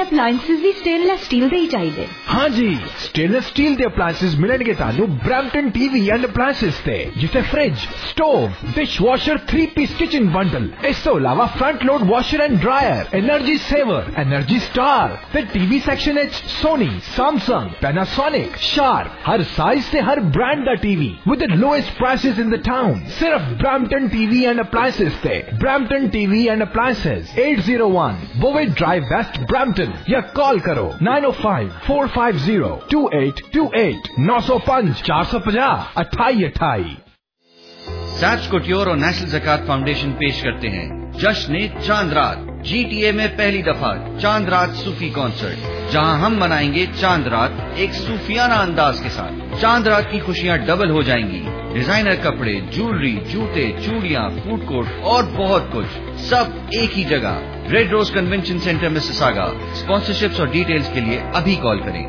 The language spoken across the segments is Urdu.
appliances भी stainless steel ਦੇ ਹੀ ਚਾਹੀਦੇ। हाँ जी, stainless steel ਦੇ appliances ਮਿਲਣਗੇ ਤੁਹਾਨੂੰ Brampton TV and appliances ਤੇ, ਜਿੱਥੇ fridge, stove, dishwasher 3-piece kitchen bundle, ਇਸ ਤੋਂ ਇਲਾਵਾ front load washer and dryer, energy saver, energy star ਤੇ TV section ਵਿੱਚ Sony, Samsung, Panasonic, Sharp, ਹਰ size ਤੇ ਹਰ brand ਦਾ TV with the lowest prices in the town। ਸਿਰਫ Brampton TV and appliances ਤੇ, Brampton TV and appliances 801 Bowit Drive West Brampton, या कॉल करो 905-450-2828 905-450-2828। सैच कुट्योर और नेशनल ज़कात फाउंडेशन पेश करते हैं जश्न चांद रात। GTA में पहली दफा चांद रात सूफी कॉन्सर्ट, जहां हम मनाएंगे चांद रात एक सूफियाना अंदाज के साथ। चांद रात की खुशियां डबल हो जाएंगी। डिजाइनर कपड़े, ज्वेलरी, जूते, चूड़ियां, फूड कोर्ट और बहुत कुछ, सब एक ही जगह। Red rose convention centre Mississauga. Sponsorships और डिटेल्स के लिए अभी कॉल करें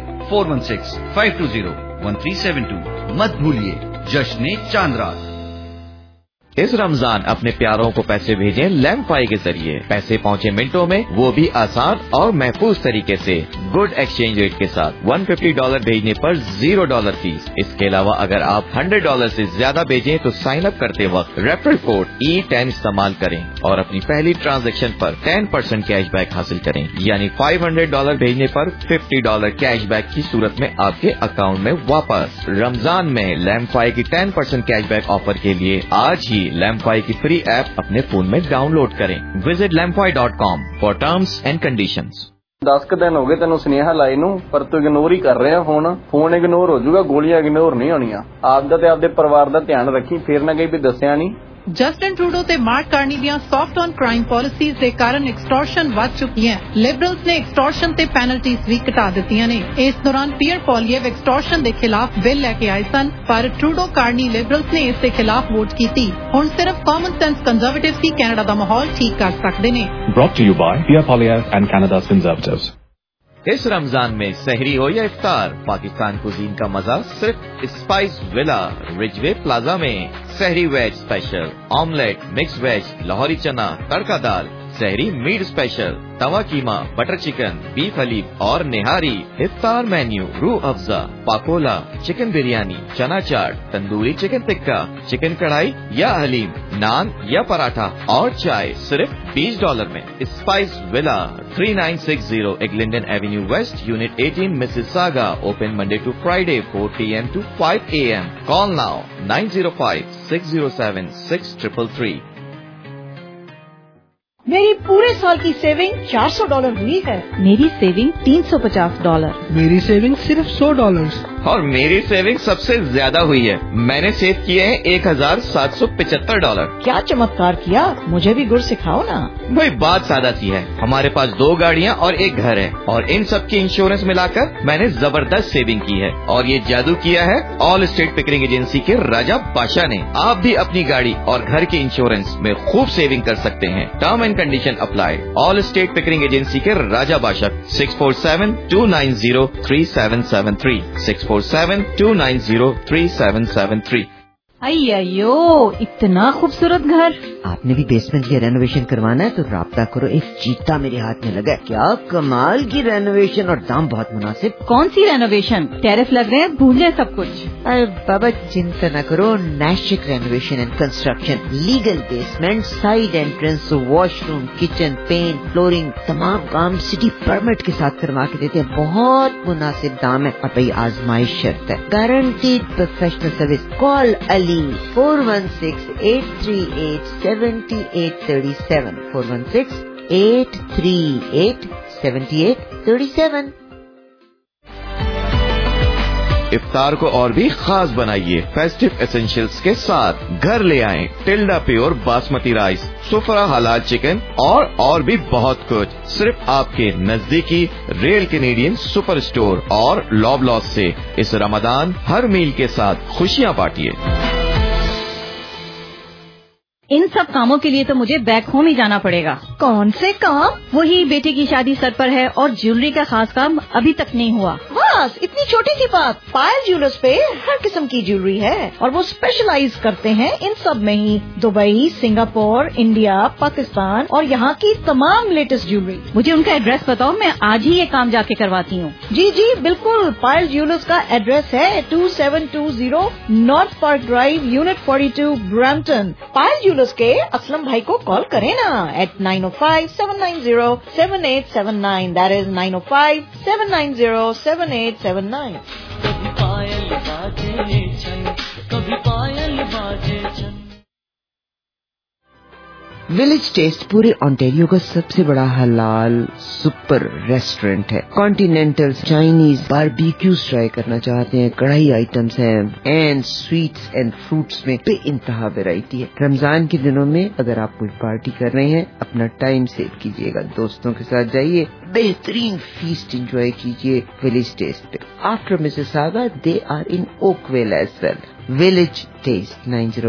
416-520-1372। मत भूलिए जश्न चांद रात। इस रमजान अपने प्यारों को पैसे भेजें लैंडफाई के जरिए। पैसे पहुंचे मिनटों में, वो भी आसान और महफूज तरीके से। गुड एक्सचेंज रेट के साथ $150 भेजने पर $0 फीस। इसके अलावा अगर आप $100 से ज्यादा भेजें तो साइन अप करते वक्त रेफरल कोड E10 इस्तेमाल करें और अपनी पहली ट्रांजैक्शन पर 10% कैशबैक हासिल करें। यानी $500 भेजने पर $50 कैशबैक की सूरत में आपके अकाउंट में वापस। रमजान में लैंडफाई की 10% कैशबैक ऑफर के लिए आज ही लैंडफाई की फ्री ऐप अपने फोन में डाउनलोड करें। Visit lampfy.com for terms and conditions. 10 दिन हो गए ਤੈਨੂੰ ਸੁਨੇਹਾ ਲਾਈ ਨੂੰ, ਪਰ ਤੂੰ ਇਗਨੋਰ ਹੀ ਕਰ ਰਿਹਾ। ਹੁਣ ਫੋਨ ਇਗਨੋਰ ਹੋ ਜਾਊਗਾ, ਗੋਲੀਆਂ ਇਗਨੋਰ ਨਹੀਂ ਹੋਣੀਆਂ। ਆਪਦਾ ਤੇ ਆਪਦੇ ਪਰਿਵਾਰ ਦਾ ਧਿਆਨ ਰੱਖੀ, ਫੇਰ ਨਾ ਕਹੀਂ ਵੀ ਦੱਸਿਆ ਨਹੀਂ। ਜਸਟਿਨ ਟਰੂਡੋ ਤੇ ਮਾਰਕ ਕਾਰਨੀ ਦੀਆਂ ਸੌਫਟ ਔਨ ਕ੍ਰਾਈਮ ਪਾਲਿਸੀਜ਼ ਦੇ ਕਾਰਨ ਐਕਸਟੋਰਸ਼ਨ ਵੱਧ ਚੁੱਕੀ ਹੈ। ਲਿਬਰਲਸ ਨੇ ਐਕਸਟੋਰਸ਼ਨ ਤੇ ਪੈਨਲਟੀਜ਼ ਵੀ ਘਟਾ ਦਿੱਤੀਆਂ ਨੇ। ਇਸ ਦੌਰਾਨ ਪੀਅਰ ਪੋਲੀਏਵ ਐਕਸਟੋਰਸ਼ਨ ਦੇ ਖਿਲਾਫ ਬਿੱਲ ਲੈ ਕੇ ਆਏ ਸਨ, ਪਰ ਟਰੂਡੋ ਕਾਰਨੀ ਲਿਬਰਲਸ ਨੇ ਇਸ ਦੇ ਖਿਲਾਫ ਵੋਟ ਕੀਤੀ। ਹੁਣ ਸਿਰਫ ਕਾਮਨ ਸੈਂਸ ਕੰਜ਼ਰਵੇਟਿਵਸ ਹੀ ਕੈਨੇਡਾ ਦਾ ਮਾਹੌਲ ਠੀਕ ਕਰ ਸਕਦੇ ਨੇ। Brought to you by Pierre Poilievre and Canada's Conservatives। इस रमजान में सहरी हो या इफ्तार, पाकिस्तान कुजीन का मजा सिर्फ स्पाइस विला रिजवे प्लाजा में। सहरी veg special, omelette, mix veg, लाहौरी चना, तड़का दाल, सहरी मीट स्पेशल, तवा कीमा, बटर चिकन, बीफ हलीब और निहारी। इफ्तार menu Rooh Afza, Pakola, chicken biryani, chana chaat, tandoori chicken tikka, chicken karahi या हलीम, नान या पराठा और चाय सिर्फ $20 में। Spice villa 3960 Eglinton avenue west, unit 18, Mississauga. Open Monday to Friday 4 PM to 5 AM। Call now 905-607-6333। मेरी पूरे साल की सेविंग $400 हुई है। मेरी सेविंग $350। मेरी सेविंग सिर्फ $100। और मेरी सेविंग सबसे ज्यादा हुई है। मैंने सेव किए हैं $1775। क्या चमत्कार किया, मुझे भी गुर सिखाओ ना। भाई बात सादा सी है, हमारे पास 2 गाड़ियाँ और 1 घर है और इन सब की इंश्योरेंस मिलाकर मैंने जबरदस्त सेविंग की है। और ये जादू किया है ऑल स्टेट पिकरिंग एजेंसी के राजा बादशाह ने। आप भी अपनी गाड़ी और घर के इंश्योरेंस में खूब सेविंग कर सकते हैं। Term and condition apply. Allstate Pickering agency के राजा बादशाह 647-290-3773 647-290-3773। अय्यो, इतना खूबसूरत घर। आपने भी बेसमेंट की रेनोवेशन करवाना है तो राब्ता करो, एक चीता मेरे हाथ में लगा है। क्या कमाल की रेनोवेशन और दाम बहुत मुनासिब। कौन सी रेनोवेशन? टैरिफ लग रहे हैं, भूल जाए सब कुछ। अरे बाबा चिंता न करो, Nashik renovation and construction, legal basement, side entrance, washroom, kitchen, paint, flooring, तमाम काम सिटी परमिट के साथ करवा के देते हैं। बहुत मुनासिब दाम है और भाई आजमाइश शर्त है, guaranteed professional service. Call Ali 416-838-7837 416-838-7837। इफ्तार को और भी खास बनाइए फेस्टिव एसेंशियल्स के साथ। घर ले आएं Tilda pure basmati rice, Sufra हलाल चिकन और भी बहुत कुछ सिर्फ आपके नजदीकी रियल कैनेडियन सुपर स्टोर और लॉबलॉस से। इस रमजान हर मील के साथ खुशियां बांटिए। ان سب کاموں کے لیے تو مجھے بیک ہوم ہی جانا پڑے گا. کون سے کام؟ وہی بیٹے کی شادی سر پر ہے اور جیولری کا خاص کام ابھی تک نہیں ہوا. بس اتنی چھوٹی سی بات. پائل جیولرز پہ ہر قسم کی جیولری ہے اور وہ اسپیشلائز کرتے ہیں ان سب میں ہی. دبئی، سنگاپور، انڈیا، پاکستان اور یہاں کی تمام لیٹسٹ جیولری. مجھے ان کا ایڈریس بتاؤ، میں آج ہی یہ کام جا کے کرواتی ہوں. جی جی بالکل. پائل جیولرز کا ایڈریس ہے 2720 north park drive, unit 42، Brampton. Payal jewellers کے اسلم بھائی کو کال کریں نا at 905-790-7879. That is 905-790-7879. کبھی پائل باجے چھن، کبھی پائل باجے چھن. ولیج ٹیسٹ پورے آنٹیریو کا سب سے بڑا حلال سپر ریسٹورینٹ ہے. کانٹینینٹل، چائنیز، باربیکیوز ٹرائی کرنا چاہتے ہیں، کڑھائی آئٹمس ہیں اینڈ سویٹس اینڈ فروٹس میں بے انتہا ویرائٹی ہے. رمضان کے دنوں میں اگر آپ کوئی پارٹی کر رہے ہیں اپنا ٹائم سیو کیجیے گا، دوستوں کے ساتھ جائیے، بہترین فیسٹ انجوائے کیجیے ولیج ٹیسٹ پہ. After Mississauga they are in Oakville as well. Village taste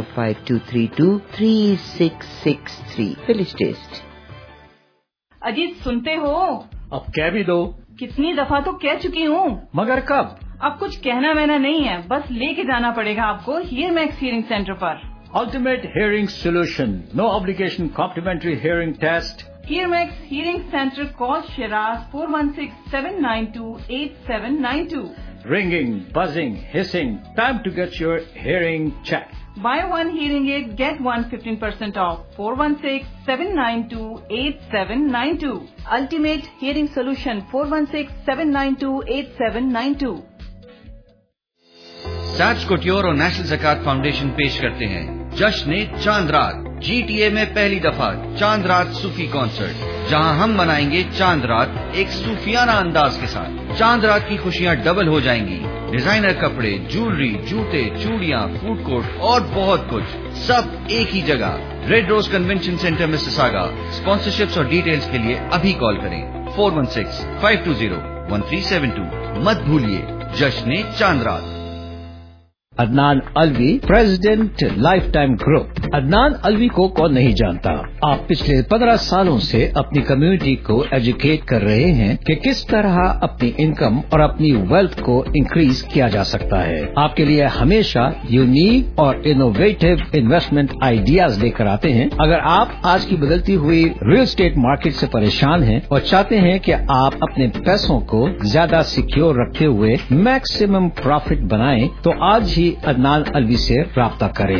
9052323663. Village taste. Ajit سنتے ہو؟ اب کہہ بھی دو. کتنی دفعہ تو کہہ چکی ہوں. مگر کب؟ اب کچھ کہنا وہنا نہیں ہے، بس لے کے جانا پڑے گا آپ کو ہیئر میکس ہیئرنگ سینٹر پر. Ultimate hearing solution, no obligation complimentary hearing test. Hear max hearing centre. Call Shiraz 416-792-8792. Ringing, buzzing, hissing, time to get your hearing checked. Buy one hearing aid, get one 15% off. 416-792-8792. Ultimate Hearing Solution. 416-792-8792. سیچ کوٹیور اور نیشنل زکات فاؤنڈیشن پیش کرتے ہیں جشن چاند رات. جی ٹی اے میں پہلی دفعہ چاند رات صوفی کانسرٹ، جہاں ہم منائیں گے چاند رات ایک صوفیانہ انداز کے ساتھ. چاند رات کی خوشیاں ڈبل ہو جائیں گی. ڈیزائنر کپڑے، جیولری، جوتے، چوڑیاں، فوڈ کورٹ اور بہت کچھ، سب ایک ہی جگہ. Red rose convention centre Mississauga. Sponsorships اور ڈیٹیلز کے لیے ابھی کال کریں 416-520-1372. مت بھولیے جشن چاند رات. Adnan Alvi, president lifetime group. Adnan Alvi کو کون نہیں جانتا؟ آپ پچھلے 15 سالوں سے اپنی کمیونٹی کو ایجوکیٹ کر رہے ہیں کہ کس طرح اپنی انکم اور اپنی ویلتھ کو انکریز کیا جا سکتا ہے. آپ کے لیے ہمیشہ یونیک اور انوویٹو انویسٹمنٹ آئیڈیاز لے کر آتے ہیں. اگر آپ آج کی بدلتی ہوئی ریل اسٹیٹ مارکیٹ سے پریشان ہیں اور چاہتے ہیں کہ آپ اپنے پیسوں کو زیادہ سیکیور رکھتے ہوئے میکسیمم پروفٹ بنائیں تو آج ہی عدنان الوی سے رابطہ کریں.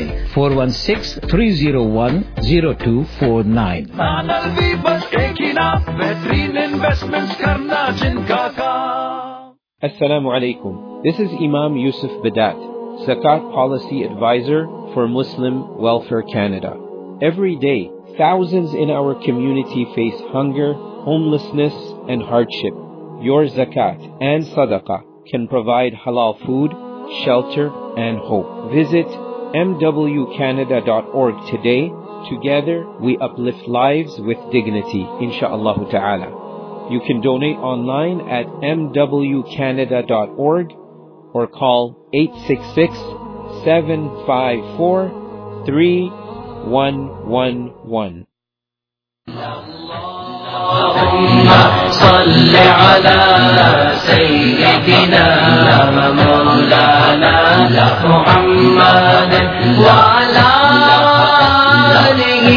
416-301-0249. عدنان الوی بس ایک ہی نام، بہترین انویسٹمنٹ کرنا جن کا کام. Assalamu alaikum. This is Imam Yusuf Badat, Zakat Policy Advisor for Muslim Welfare Canada. Every day, thousands in our community face hunger, homelessness, and hardship. Your zakat and sadaqah can provide halal food, shelter, and hope. Visit mwcanada.org today. Together, we uplift lives with dignity, insha'Allah ta'ala. You can donate online at mwcanada.org or call 866-754-3111. اللهم صل على سيدنا ومولانا محمد وعلى آله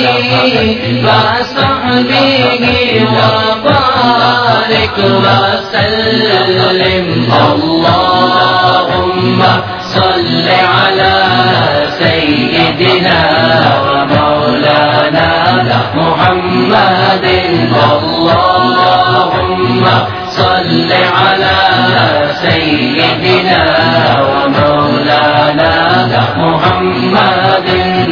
وصحبه وبارك وسلم. اللهم صل على سيدنا ومولانا محمد. اللهم صل على سيدنا ومولانا محمد.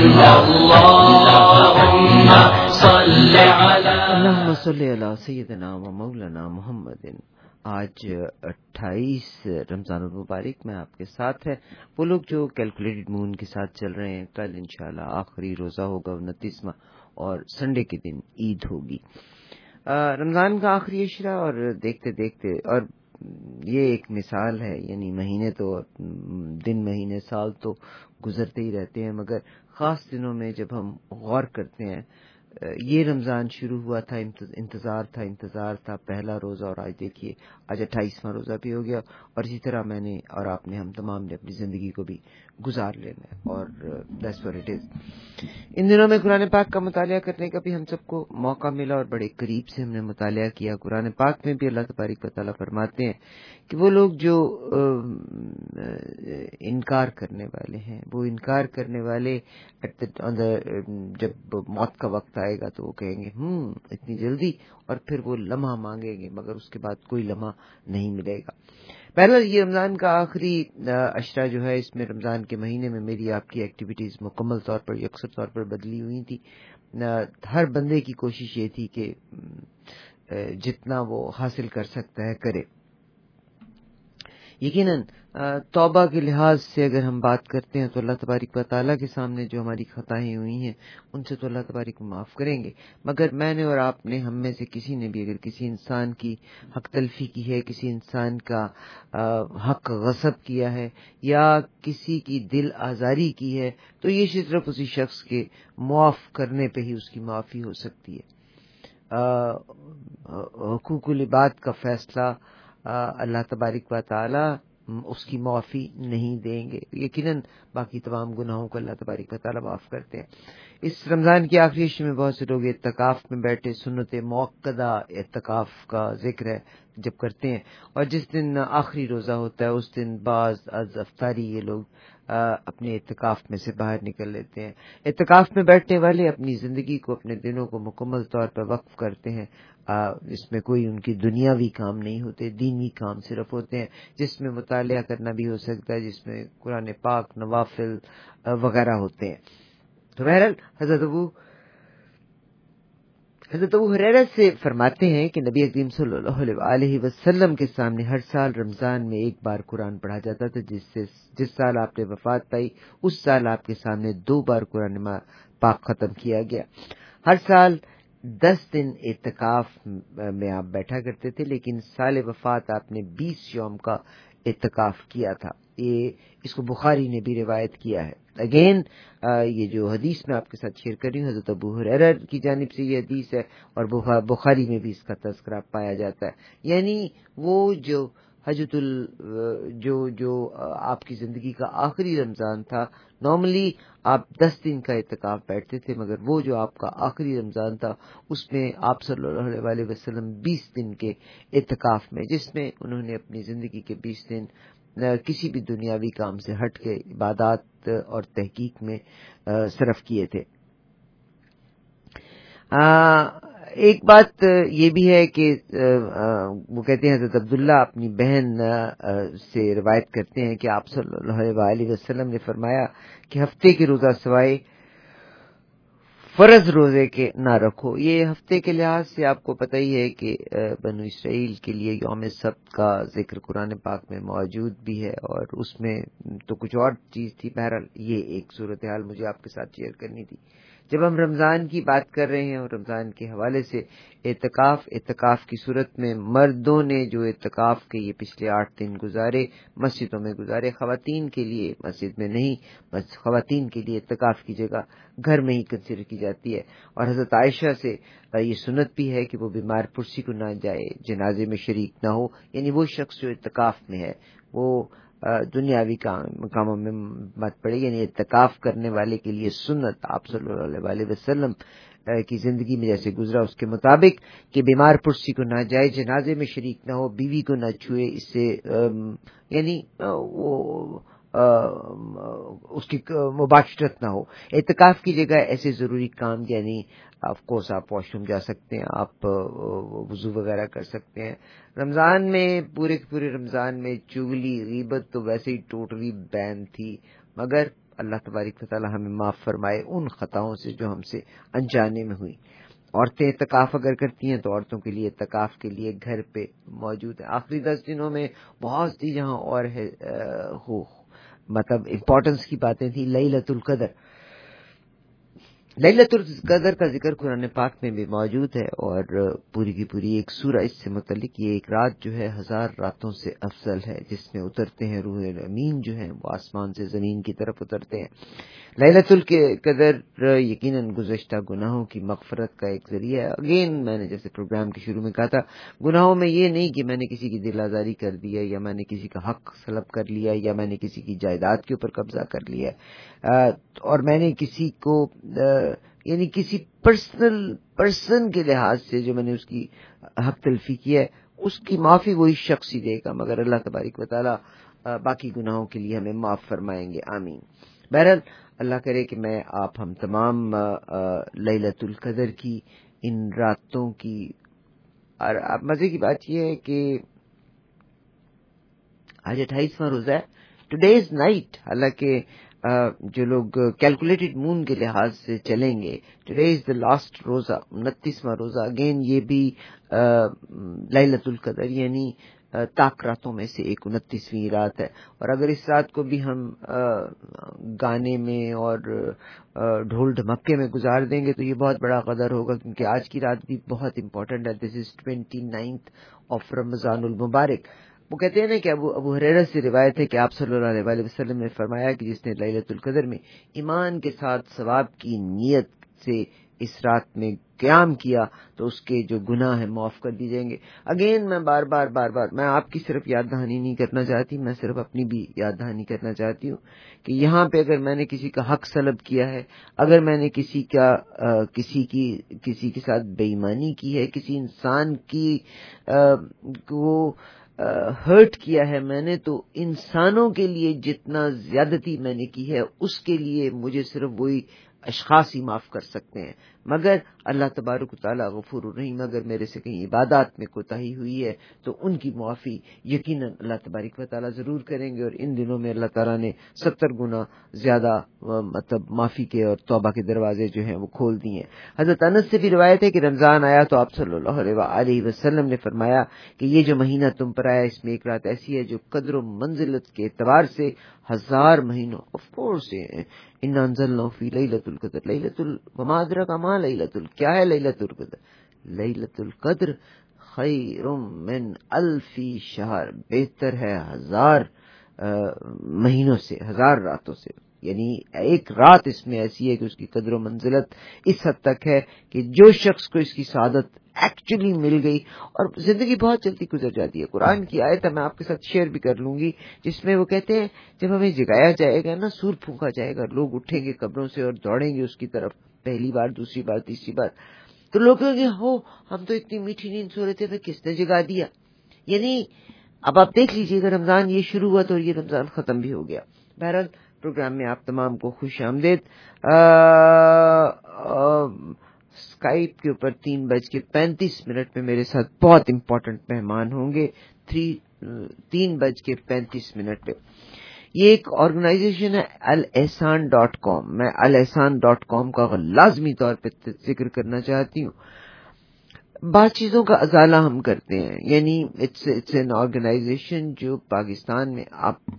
اللهم صل على اللهم صل على سیدنا و مولانا محمد. آج 28 رمضان المبارک میں آپ کے ساتھ ہے. وہ لوگ جو کیلکولیٹڈ مون کے ساتھ چل رہے ہیں، کل انشاءاللہ آخری روزہ ہوگا 29واں اور سنڈے کے دن عید ہوگی. رمضان کا آخری عشرہ اور دیکھتے دیکھتے اور یہ ایک مثال ہے. یعنی مہینے تو دن مہینے سال تو گزرتے ہی رہتے ہیں، مگر خاص دنوں میں جب ہم غور کرتے ہیں، یہ رمضان شروع ہوا تھا، انتظار تھا پہلا روزہ، اور آج دیکھیے آج 28واں روزہ بھی ہو گیا. اور اسی طرح میں نے اور آپ نے، ہم تمام نے اپنی زندگی کو بھی گزار لینا ہے، اور دیٹس واٹ اٹ از. ان دنوں میں قرآن پاک کا مطالعہ کرنے کا بھی ہم سب کو موقع ملا، اور بڑے قریب سے ہم نے مطالعہ کیا. قرآن پاک میں بھی اللہ تبارک و تعالیٰ فرماتے ہیں کہ وہ لوگ جو انکار کرنے والے ہیں، وہ انکار کرنے والے جب موت کا وقت آئے گا تو وہ کہیں گے اتنی جلدی، اور پھر وہ لمحہ مانگیں گے مگر اس کے بعد کوئی لمحہ نہیں ملے گا. پہلا یہ رمضان کا آخری عشرہ جو ہے، اس میں رمضان کے مہینے میں میری آپ کی ایکٹیویٹیز مکمل طور پر یکسر طور پر بدلی ہوئی تھی. ہر بندے کی کوشش یہ تھی کہ جتنا وہ حاصل کر سکتا ہے کرے. یقیناً توبہ کے لحاظ سے اگر ہم بات کرتے ہیں تو اللہ تبارک و تعالیٰ کے سامنے جو ہماری خطائیں ہوئی ہیں ان سے تو اللہ تبارک معاف کریں گے، مگر میں نے اور آپ نے، ہم میں سے کسی نے بھی اگر کسی انسان کی حق تلفی کی ہے، کسی انسان کا حق غصب کیا ہے، یا کسی کی دل آزاری کی ہے، تو یہ صرف اسی شخص کے معاف کرنے پہ ہی اس کی معافی ہو سکتی ہے. حقوق العباد کا فیصلہ اللہ تبارک و تعالی اس کی معافی نہیں دیں گے. یقیناً باقی تمام گناہوں کو اللہ تبارک و تعالی معاف کرتے ہیں. اس رمضان کی آخری عشر میں بہت سے لوگ اعتکاف میں بیٹھے سنت موقدہ اعتکاف کا ذکر ہے جب کرتے ہیں، اور جس دن آخری روزہ ہوتا ہے اس دن بعض از افطاری یہ لوگ اپنے اعتکاف میں سے باہر نکل لیتے ہیں. اعتکاف میں بیٹھنے والے اپنی زندگی کو، اپنے دنوں کو مکمل طور پر وقف کرتے ہیں. اس میں کوئی ان کی دنیاوی کام نہیں ہوتے، دینی کام صرف ہوتے ہیں، جس میں مطالعہ کرنا بھی ہو سکتا ہے، جس میں قرآن پاک، نوافل وغیرہ ہوتے ہیں. تو بہرحال حضرت ابو ہریرہ سے فرماتے ہیں کہ نبی کریم صلی اللہ علیہ وسلم کے سامنے ہر سال رمضان میں ایک بار قرآن پڑھا جاتا تھا. جس سال آپ نے وفات پائی اس سال آپ کے سامنے 2 بار قرآن پاک ختم کیا گیا. ہر سال 10 دن اعتکاف میں آپ بیٹھا کرتے تھے، لیکن سال وفات آپ نے 20 یوم کا اعتکاف کیا تھا. اس کو بخاری نے بھی روایت کیا ہے. اگین یہ جو حدیث میں آپ کے ساتھ شیئر کر رہی ہوں حضرت ابو ہریرہ کی جانب سے یہ حدیث ہے، اور بخاری میں بھی اس کا تذکرہ پایا جاتا ہے. یعنی وہ جو جو آپ کی زندگی کا آخری رمضان تھا، نارملی آپ 10 دن کا اعتکاف بیٹھتے تھے، مگر وہ جو آپ کا آخری رمضان تھا اس میں آپ صلی اللہ علیہ وسلم 20 دن کے اعتکاف میں، جس میں انہوں نے اپنی زندگی کے 20 دن کسی بھی دنیاوی کام سے ہٹ کے عبادات اور تحقیق میں صرف کیے تھے. ایک بات یہ بھی ہے کہ وہ کہتے ہیں حضرت عبداللہ اپنی بہن سے روایت کرتے ہیں کہ آپ صلی اللہ علیہ وسلم نے فرمایا کہ ہفتے کے روزہ سوائے فرض روزے کے نہ رکھو. یہ ہفتے کے لحاظ سے آپ کو پتہ ہی ہے کہ بنو اسرائیل کے لیے یوم سبت کا ذکر قرآن پاک میں موجود بھی ہے، اور اس میں تو کچھ اور چیز تھی. بہرحال یہ ایک صورتحال مجھے آپ کے ساتھ شیئر کرنی تھی. جب ہم رمضان کی بات کر رہے ہیں اور رمضان کے حوالے سے اعتکاف کی صورت میں مردوں نے جو اعتکاف کے یہ پچھلے 8 دن گزارے مسجدوں میں گزارے، خواتین کے لیے مسجد میں نہیں، خواتین کے لیے اعتکاف کی جگہ گھر میں ہی کنسیڈر کی جاتی ہے. اور حضرت عائشہ سے یہ سنت بھی ہے کہ وہ بیمار پرسی کو نہ جائے، جنازے میں شریک نہ ہو. یعنی وہ شخص جو اعتکاف میں ہے وہ دنیاوی کاموں میں مت پڑے. یعنی اعتکاف کرنے والے کے لیے سنت آپ صلی اللہ علیہ وسلم کی زندگی میں جیسے گزرا اس کے مطابق کہ بیمار پرسی کو نہ جائے، جنازے میں شریک نہ ہو، بیوی کو نہ چھوئے، اس سے یعنی وہ اس کی مباشرت نہ ہو. اعتکاف کی جگہ ایسے ضروری کام، یعنی آف کورس آپ واش روم جا سکتے ہیں، آپ وضو وغیرہ کر سکتے ہیں. رمضان میں پورے رمضان میں چغلی غیبت تو ویسے ہی ٹوٹلی بین تھی، مگر اللہ تبارک و تعالی ہمیں معاف فرمائے ان خطاؤں سے جو ہم سے انجانے میں ہوئی. عورتیں اعتکاف اگر کرتی ہیں تو عورتوں کے لیے اعتکاف کے لیے گھر پہ موجود ہے. آخری 10 دنوں میں بہت سی جہاں اور ہے مطلب امپورٹنس کی باتیں تھیں. لیلۃ القدر لیلۃ القدر کا ذکر قرآن پاک میں بھی موجود ہے، اور پوری کی پوری ایک سورہ اس سے متعلق. یہ ایک رات جو ہے 1000 راتوں سے افضل ہے، جس میں اترتے ہیں روح الامین جو ہیں وہ آسمان سے زمین کی طرف اترتے ہیں. لیلۃ القدر یقیناً گزشتہ گناہوں کی مغفرت کا ایک ذریعہ ہے. اگین میں نے جیسے پروگرام کے شروع میں کہا تھا، گناہوں میں یہ نہیں کہ میں نے کسی کی دل آزاری کر دیا، یا میں نے کسی کا حق سلب کر لیا، یا میں نے کسی کی جائیداد کے اوپر قبضہ کر لیا، اور میں نے کسی کو یعنی کسی پرسن کے لحاظ سے جو میں نے اس کی حق تلفی کیا ہے، اس کی معافی وہی شخص ہی دے گا، مگر اللہ تبارک و تعالی باقی گناہوں کے لیے ہمیں معاف فرمائیں گے. آمین. بہرحال اللہ کرے کہ میں آپ ہم تمام لیلۃ القدر کی ان راتوں کی، اور مزے کی بات یہ ہے کہ آج 28واں روزہ ہے، ٹوڈے از نائٹ. حالانکہ جو لوگ کیلکولیٹڈ مون کے لحاظ سے چلیں گے، ٹوڈے از دا لاسٹ روزہ، 29واں روزہ. اگین یہ بھی لیلۃ القدر یعنی تاک راتوں میں سے ایک 29ویں رات ہے. اور اگر اس رات کو بھی ہم گانے میں اور ڈھول ڈھمکے میں گزار دیں گے تو یہ بہت بڑا قدر ہوگا، کیونکہ آج کی رات بھی بہت امپورٹنٹ ہے. دس از 29th آف رمضان المبارک. وہ کہتے ہیں نا کہ ابو ہریرہ سے روایت ہے کہ آپ صلی اللہ علیہ وسلم نے فرمایا کہ جس نے لیلۃ القدر میں ایمان کے ساتھ ثواب کی نیت سے اس رات میں قیام کیا تو اس کے جو گناہ ہیں معاف کر دی جائیں گے. اگین میں بار بار میں آپ کی صرف یاد دہانی نہیں کرنا چاہتی، میں صرف اپنی بھی یاد دہانی کرنا چاہتی ہوں کہ یہاں پہ اگر میں نے کسی کا حق سلب کیا ہے، اگر میں نے کسی کے ساتھ بے ایمانی کی ہے، کسی انسان کی وہ ہرٹ کیا ہے میں نے، تو انسانوں کے لیے جتنا زیادتی میں نے کی ہے اس کے لیے مجھے صرف وہی اشخاص ہی معاف کر سکتے ہیں. مگر اللہ تبارک و تعالیٰ غفور الرحیم، اگر میرے سے کہیں عبادات میں کوتاہی ہوئی ہے تو ان کی معافی یقیناً اللہ تبارک و تعالیٰ ضرور کریں گے. اور ان دنوں میں اللہ تعالیٰ نے 70 گنا زیادہ مطلب معافی کے اور توبہ کے دروازے جو ہیں وہ کھول دیے ہیں. حضرت انس سے بھی روایت ہے کہ رمضان آیا تو آپ صلی اللہ علیہ وسلم نے فرمایا کہ یہ جو مہینہ تم پر آیا اس میں ایک رات ایسی ہے جو قدر و منزلت کے اعتبار سے 1000 مہینوں آف کورس ان انزلنا فی لیلۃ القدر لیلۃ وما ادراک ما لیلۃ کیا ہے لیلۃ القدر؟ لیلۃ القدر خیر من الف شہر، بہتر ہے 1000 مہینوں سے، 1000 راتوں سے. یعنی ایک رات اس میں ایسی ہے کہ اس کی قدر و منزلت اس حد تک ہے کہ جو شخص کو اس کی سعادت ایکچولی مل گئی، اور زندگی بہت جلدی گزر جاتی ہے. قرآن کی آیت میں آپ کے ساتھ شیئر بھی کر لوں گی جس میں وہ کہتے ہیں جب ہمیں جگایا جائے گا نا، سور پھونکا جائے گا، لوگ اٹھیں گے قبروں سے اور دوڑیں گے اس کی طرف، پہلی بار، دوسری بار، تیسری بار، تو لوگ کہیں گے ہو ہم تو اتنی میٹھی نیند سو رہے تھے، پھر کس نے جگا دیا؟ یعنی اب آپ دیکھ لیجئے گا رمضان یہ شروع ہوا تو یہ رمضان ختم بھی ہو گیا. بہرحال پروگرام میں آپ تمام کو خوش آمدید. اسکائپ کے اوپر 3:35 میں میرے ساتھ بہت امپورٹنٹ مہمان ہوں گے. 3:35 پہ. یہ ایک آرگنائزیشن ہے الاحسان.com. میں الاحسان.com کا لازمی طور پہ ذکر کرنا چاہتی ہوں. بعض چیزوں کا ازالہ ہم کرتے ہیں، یعنی اٹس این آرگنائزیشن جو پاکستان میں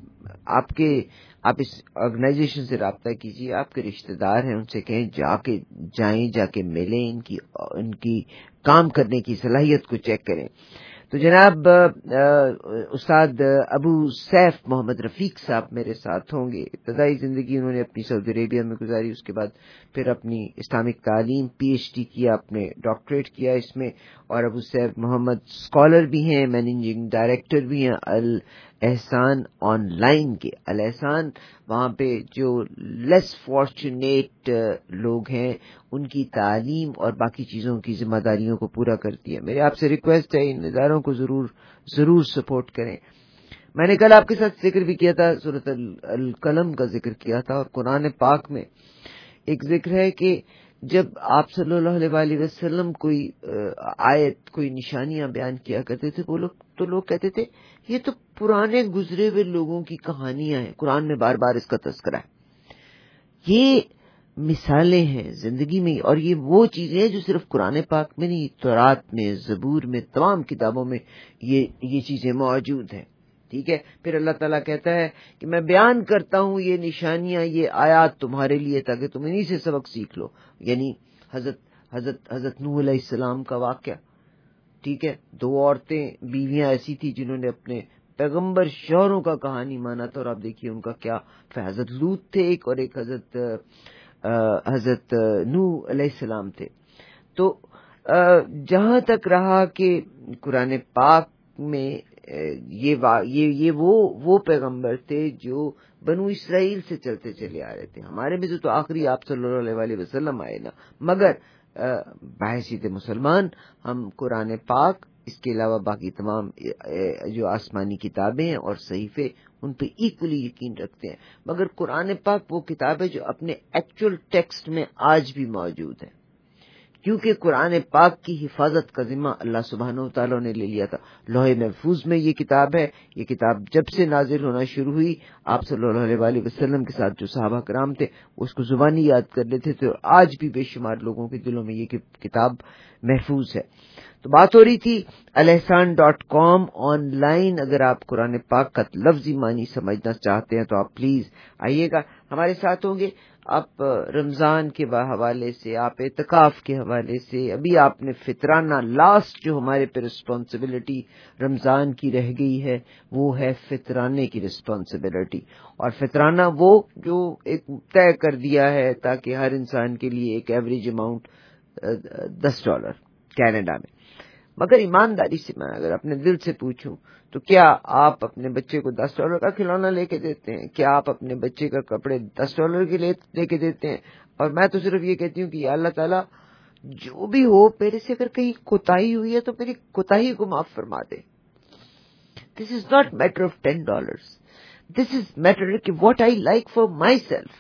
آپ اس آرگنائزیشن سے رابطہ کیجیے، آپ کے رشتہ دار ہیں ان سے کہیں جا کے ملیں، ان کی کام کرنے کی صلاحیت کو چیک کریں. تو جناب استاد ابو سیف محمد رفیق صاحب میرے ساتھ ہوں گے. ابتدائی زندگی انہوں نے اپنی سعودی عربیہ میں گزاری، اس کے بعد پھر اپنی اسلامک تعلیم PhD کیا، اپنے ڈاکٹریٹ کیا اس میں، اور ابو سیف محمد اسکالر بھی ہیں، مینیجنگ ڈائریکٹر بھی ہیں الاحسان آن لائن کے. الاحسان وہاں پہ جو لیس فارچونیٹ لوگ ہیں ان کی تعلیم اور باقی چیزوں کی ذمہ داریوں کو پورا کرتی ہے. میرے آپ سے ریکویسٹ ہے ان اداروں کو ضرور سپورٹ کریں. میں نے کل آپ کے ساتھ ذکر بھی کیا تھا، سورۃ القلم کا ذکر کیا تھا، اور قرآن پاک میں ایک ذکر ہے کہ جب آپ صلی اللہ علیہ وسلم کوئی آیت، کوئی نشانیاں بیان کیا کرتے تھے تو لوگ کہتے تھے یہ تو پرانے گزرے ہوئے لوگوں کی کہانیاں ہیں. قرآن میں بار بار اس کا تذکرہ ہے. یہ مثالیں ہیں زندگی میں، اور یہ وہ چیزیں ہیں جو صرف قرآن پاک میں نہیں، تورات میں، زبور میں، تمام کتابوں میں یہ چیزیں موجود ہیں. ٹھیک ہے. پھر اللہ تعالیٰ کہتا ہے کہ میں بیان کرتا ہوں یہ نشانیاں، یہ آیات تمہارے لیے تاکہ تم انہی سے سبق سیکھ لو. یعنی حضرت نوح علیہ السلام کا واقعہ، ٹھیک ہے. 2 عورتیں بیویاں ایسی تھی جنہوں نے اپنے پیغمبر شوہروں کا کہانی مانا تھا، اور آپ دیکھیے ان کا کیا. حضرت لوط تھے ایک، اور ایک حضرت نوح علیہ السلام تھے. تو جہاں تک رہا کہ قرآن پاک میں یہ وہ پیغمبر تھے جو بنو اسرائیل سے چلتے چلے آ رہے تھے. ہمارے میں تو آخری آپ صلی اللہ علیہ وسلم آئے نا، مگر بحیثیت مسلمان ہم قرآن پاک، اس کے علاوہ باقی تمام جو آسمانی کتابیں ہیں اور صحیفے، ان پہ ایکولی یقین رکھتے ہیں. مگر قرآن پاک وہ کتاب ہے جو اپنے ایکچوئل ٹیکسٹ میں آج بھی موجود ہے، کیونکہ قرآن پاک کی حفاظت کا ذمہ اللہ سبحانہ و تعالیٰ نے لے لیا تھا. لوح محفوظ میں یہ کتاب ہے. یہ کتاب جب سے نازل ہونا شروع ہوئی، آپ صلی اللہ علیہ وسلم کے ساتھ جو صحابہ کرام تھے اس کو زبانی یاد کر لیتے تھے، اور آج بھی بے شمار لوگوں کے دلوں میں یہ کتاب محفوظ ہے. تو بات ہو رہی تھی alehsan.com آن لائن. اگر آپ قرآن پاک کا لفظی معنی سمجھنا چاہتے ہیں تو آپ پلیز آئیے گا، ہمارے ساتھ ہوں گے. آپ رمضان کے حوالے سے، آپ اعتکاف کے حوالے سے، ابھی آپ نے فطرانہ لاسٹ جو ہمارے پہ رسپانسبلٹی رمضان کی رہ گئی ہے وہ ہے فطرانے کی رسپانسبلٹی. اور فطرانہ وہ جو ایک طے کر دیا ہے تاکہ ہر انسان کے لیے ایک ایوریج اماؤنٹ $10 کینیڈا میں. مگر ایمانداری سے میں اگر اپنے دل سے پوچھوں تو کیا آپ اپنے بچے کو $10 کا کھلونا لے کے دیتے ہیں؟ کیا آپ اپنے بچے کا کپڑے $10 کے لے کے دیتے ہیں؟ اور میں تو صرف یہ کہتی ہوں کہ یا اللہ تعالیٰ جو بھی ہو میرے سے اگر کہیں کوتاہی ہوئی ہے تو میری کوتاہی کو معاف فرما دے. This is not matter of $10. This is matter کہ what I like for myself.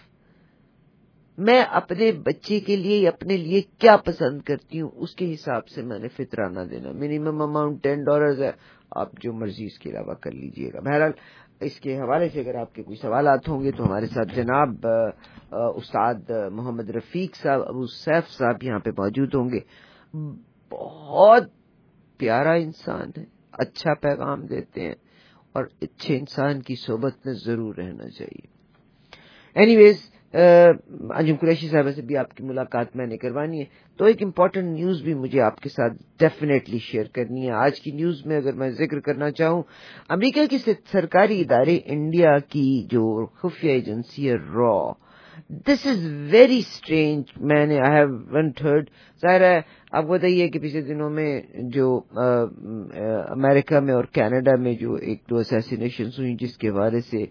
میں اپنے بچے کے لیے اپنے لیے کیا پسند کرتی ہوں اس کے حساب سے میں نے فطرانہ دینا. منیمم اماؤنٹ $10 ہے، آپ جو مرضی اس کے علاوہ کر لیجئے گا. بہرحال اس کے حوالے سے اگر آپ کے کوئی سوالات ہوں گے تو ہمارے ساتھ جناب استاد محمد رفیق صاحب، ابو سیف صاحب یہاں پہ موجود ہوں گے. بہت پیارا انسان ہے، اچھا پیغام دیتے ہیں، اور اچھے انسان کی صحبت میں ضرور رہنا چاہیے. اینی ویز انجم قریشی صاحب سے بھی آپ کی ملاقات میں نے کروانی ہے. تو ایک امپورٹنٹ نیوز بھی مجھے آپ کے ساتھ ڈیفینیٹلی شیئر کرنی ہے. آج کی نیوز میں اگر میں ذکر کرنا چاہوں، امریکہ کے سرکاری ادارے انڈیا کی جو خفیہ ایجنسی ہے را، دس از ویری اسٹرینج. میں نے آئی ہیونٹ ہرڈ. ظاہر ہے آپ کو بتائیے کہ پچھلے دنوں میں جو امریکہ میں اور کینیڈا میں جو ایک دو اسیسینیشنز ہوئی جس کے حوالے سے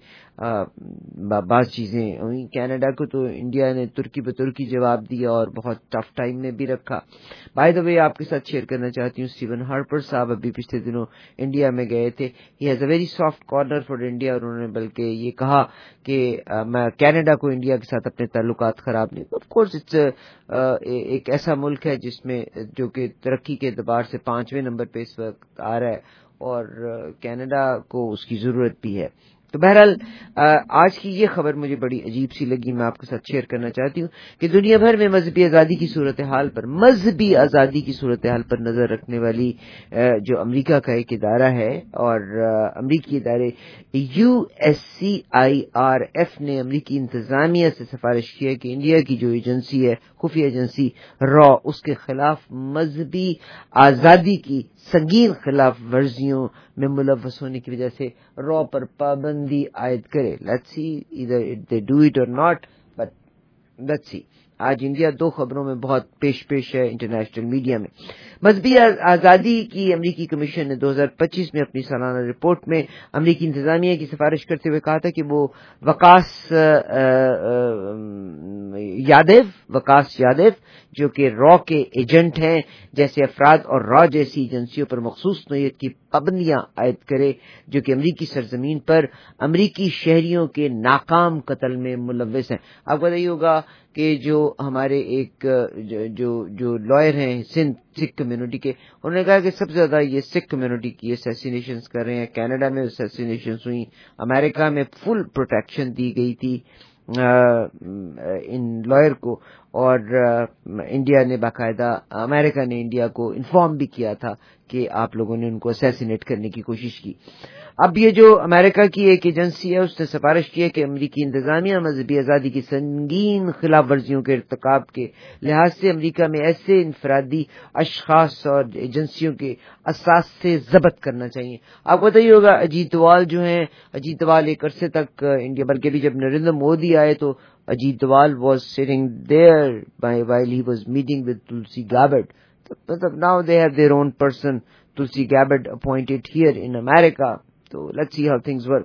بعض چیزیں ہوئی. کینیڈا کو تو انڈیا نے ترکی بترکی جواب دیا اور بہت ٹف ٹائم میں بھی رکھا. بائی دا وے آپ کے ساتھ شیئر کرنا چاہتی ہوں، اسٹیون ہارپر صاحب ابھی پچھلے دنوں انڈیا میں گئے تھے. He has a very soft corner for India. انہوں نے بلکہ یہ کہا کہ میں کینیڈا کو انڈیا کے ساتھ اپنے تعلقات خراب نہیں. آف کورس اٹس ایک ایسا ملک ہے جس میں جو کہ ترقی کے اعتبار سے 5ویں نمبر پہ اس وقت آ رہا ہے، اور کینیڈا کو اس کی ضرورت بھی ہے. تو بہرحال آج کی یہ خبر مجھے بڑی عجیب سی لگی، میں آپ کے ساتھ شیئر کرنا چاہتی ہوں کہ دنیا بھر میں مذہبی آزادی کی صورتحال پر نظر رکھنے والی جو امریکہ کا ایک ادارہ ہے، اور امریکی ادارے USCIRF نے امریکی انتظامیہ سے سفارش کی ہے کہ انڈیا کی جو ایجنسی ہے، خفیہ ایجنسی را، اس کے خلاف مذہبی آزادی کی سنگین خلاف ورزیوں میں ملوث ہونے کی وجہ سے را پر پابندی عائد کرے. Let's see either they do it or not, but let's see. آج انڈیا 2 خبروں میں بہت پیش ہے انٹرنیشنل میڈیا میں. مذہبی آزادی کی امریکی کمیشن نے 2025 میں اپنی سالانہ رپورٹ میں امریکی انتظامیہ کی سفارش کرتے ہوئے کہا تھا کہ وہ وقاص یادیو جو کہ را کے ایجنٹ ہیں جیسے افراد اور را جیسی ایجنسیوں پر مخصوص نوعیت کی پابندیاں عائد کرے جو کہ امریکی سرزمین پر امریکی شہریوں کے ناکام قتل میں ملوث ہیں. آپ کو بتائیے ہوگا کہ جو ہمارے ایک جو لائر ہیں سندھ سکھ کمیونٹی کے، انہوں نے کہا کہ سب سے زیادہ یہ سکھ کمیونٹی کی اسیسینیشنز کر رہے ہیں. کینیڈا میں اسیسینیشنز ہوئی، امریکہ میں فل پروٹیکشن دی گئی تھی ان لائر کو، اور انڈیا نے باقاعدہ امریکہ نے انڈیا کو انفارم بھی کیا تھا کہ آپ لوگوں نے ان کو اسیسینیٹ کرنے کی کوشش کی. اب یہ جو امریکہ کی ایک ایجنسی ہے اس نے سفارش کی ہے کہ امریکی انتظامیہ مذہبی آزادی کی سنگین خلاف ورزیوں کے ارتکاب کے لحاظ سے امریکہ میں ایسے انفرادی اشخاص اور ایجنسیوں کے اثاثے ضبط کرنا چاہیے. آپ کو بتائیے ہوگا اجیت دوال جو ہیں, اجیت دوال ایک عرصے تک انڈیا, بلکہ بھی جب نریندر مودی آئے تو Ajit Doval was sitting there while he was meeting with Tulsi Gabbard. Now they have their own person, Tulsi Gabbard, appointed here in America. So let's see how things work.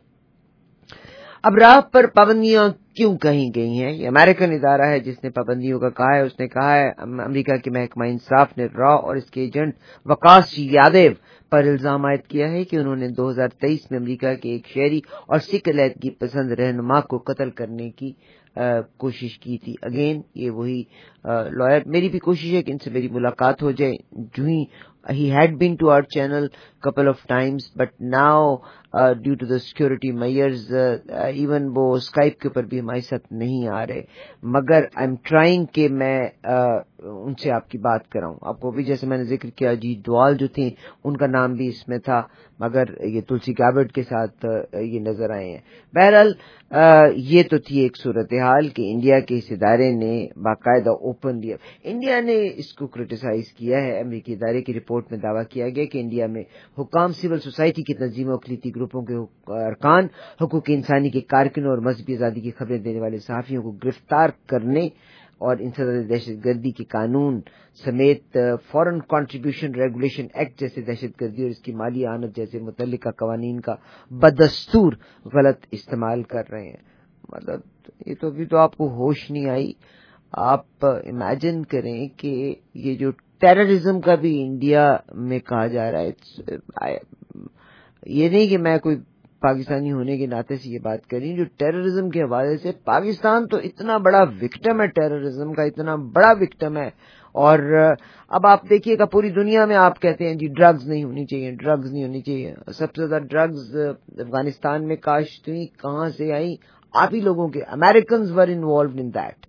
اب راہ پر پابندیاں کیوں کہیں گئی ہیں؟ یہ امریکن ادارہ ہے جس نے پابندیوں کا کہا ہے. اس نے کہا ہے امریکہ کے محکمہ انصاف نے را اور اس کے ایجنٹ وکاس یادو پر الزام عائد کیا ہے کہ انہوں نے 2023 میں امریکہ کے ایک شہری اور سکھ علیحدگی پسند رہنما کو قتل کرنے کی کوشش کی تھی. اگین یہ وہی لائر. میری بھی کوشش ہے کہ ان سے میری ملاقات ہو جائے. جو ہی he had been to our channel couple of times but now due to the security measures even وہ Skype کے اوپر بھی ہمارے ساتھ نہیں آ رہے, مگر I'm trying کہ میں ان سے آپ کی بات کراؤں. آپ کو بھی جیسے میں نے ذکر کیا اجیت دوال جو تھے ان کا نام بھی اس میں تھا, مگر یہ تلسی گیبرڈ کے ساتھ یہ نظر آئے ہیں. بہرحال یہ تو تھی ایک صورتحال کہ انڈیا کے اس ادارے نے باقاعدہ اوپنلی انڈیا نے اس کو کرٹیسائز کیا ہے. امریکی ادارے کی رپورٹ میں دعویٰ کیا گیا کہ انڈیا میں حکام, سول سوسائٹی کی تنظیموں, اقلیتی گروپوں کے ارکان, حقوق انسانی کے کارکنوں اور مذہبی آزادی کی خبریں دینے والے صحافیوں کو گرفتار کرنے اور انسداد دہشت گردی کے قانون سمیت فورن کنٹریبیوشن ریگولیشن ایکٹ جیسے دہشت گردی اور اس کی مالی اعانت جیسے متعلقہ قوانین کا بدستور غلط استعمال کر رہے ہیں. مطلب یہ تو ابھی تو آپ کو ہوش نہیں آئی. آپ امیجن کریں کہ یہ جو ٹیررزم کا بھی انڈیا میں کہا جا رہا ہے, یہ نہیں کہ میں کوئی پاکستانی ہونے کے ناطے سے یہ بات کر رہی ہوں, جو ٹیررزم کے حوالے سے پاکستان تو اتنا بڑا وکٹم ہے, ٹیررزم کا اتنا بڑا وکٹم ہے. اور اب آپ دیکھیے گا پوری دنیا میں آپ کہتے ہیں جی ڈرگز نہیں ہونی چاہیے, ڈرگز نہیں ہونی چاہیے. سب سے زیادہ ڈرگز افغانستان میں کاشت ہوئی, کہاں سے آئی؟ آپ ہی لوگوں کے. Americans were involved in that.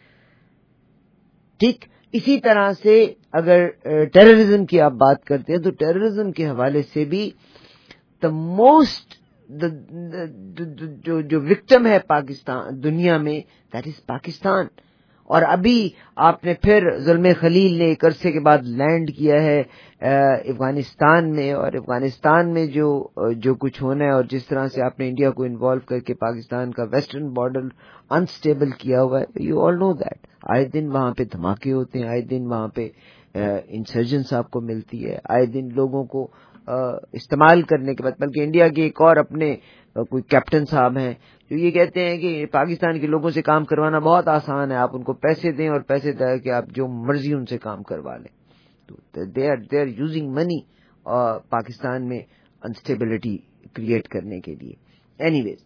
ٹھیک اسی طرح سے اگر ٹیررزم کی آپ بات کرتے ہیں تو ٹیررزم کے حوالے سے بھی the most جو وکٹم ہے پاکستان دنیا میں, دیٹ از پاکستان. اور ابھی آپ نے پھر ظلم خلیل نے ایک عرصے کے بعد لینڈ کیا ہے افغانستان میں, اور افغانستان میں جو کچھ ہونا ہے اور جس طرح سے آپ نے انڈیا کو انوالو کر کے پاکستان کا ویسٹرن بارڈر انسٹیبل کیا ہوا ہے, یو آل نو دیٹ. آئے دن وہاں پہ دھماکے ہوتے ہیں, آئے دن وہاں پہ انسرجنس آپ کو ملتی ہے, آئے دن لوگوں کو استعمال کرنے کے بعد. بلکہ انڈیا کے ایک اور اپنے کوئی کیپٹن صاحب ہیں جو یہ کہتے ہیں کہ پاکستان کے لوگوں سے کام کروانا بہت آسان ہے, آپ ان کو پیسے دیں اور پیسے دیں کہ آپ جو مرضی ان سے کام کروا لیں. تو they are using money Pakistan میں انسٹیبلٹی کریٹ کرنے کے لیے. اینی ویز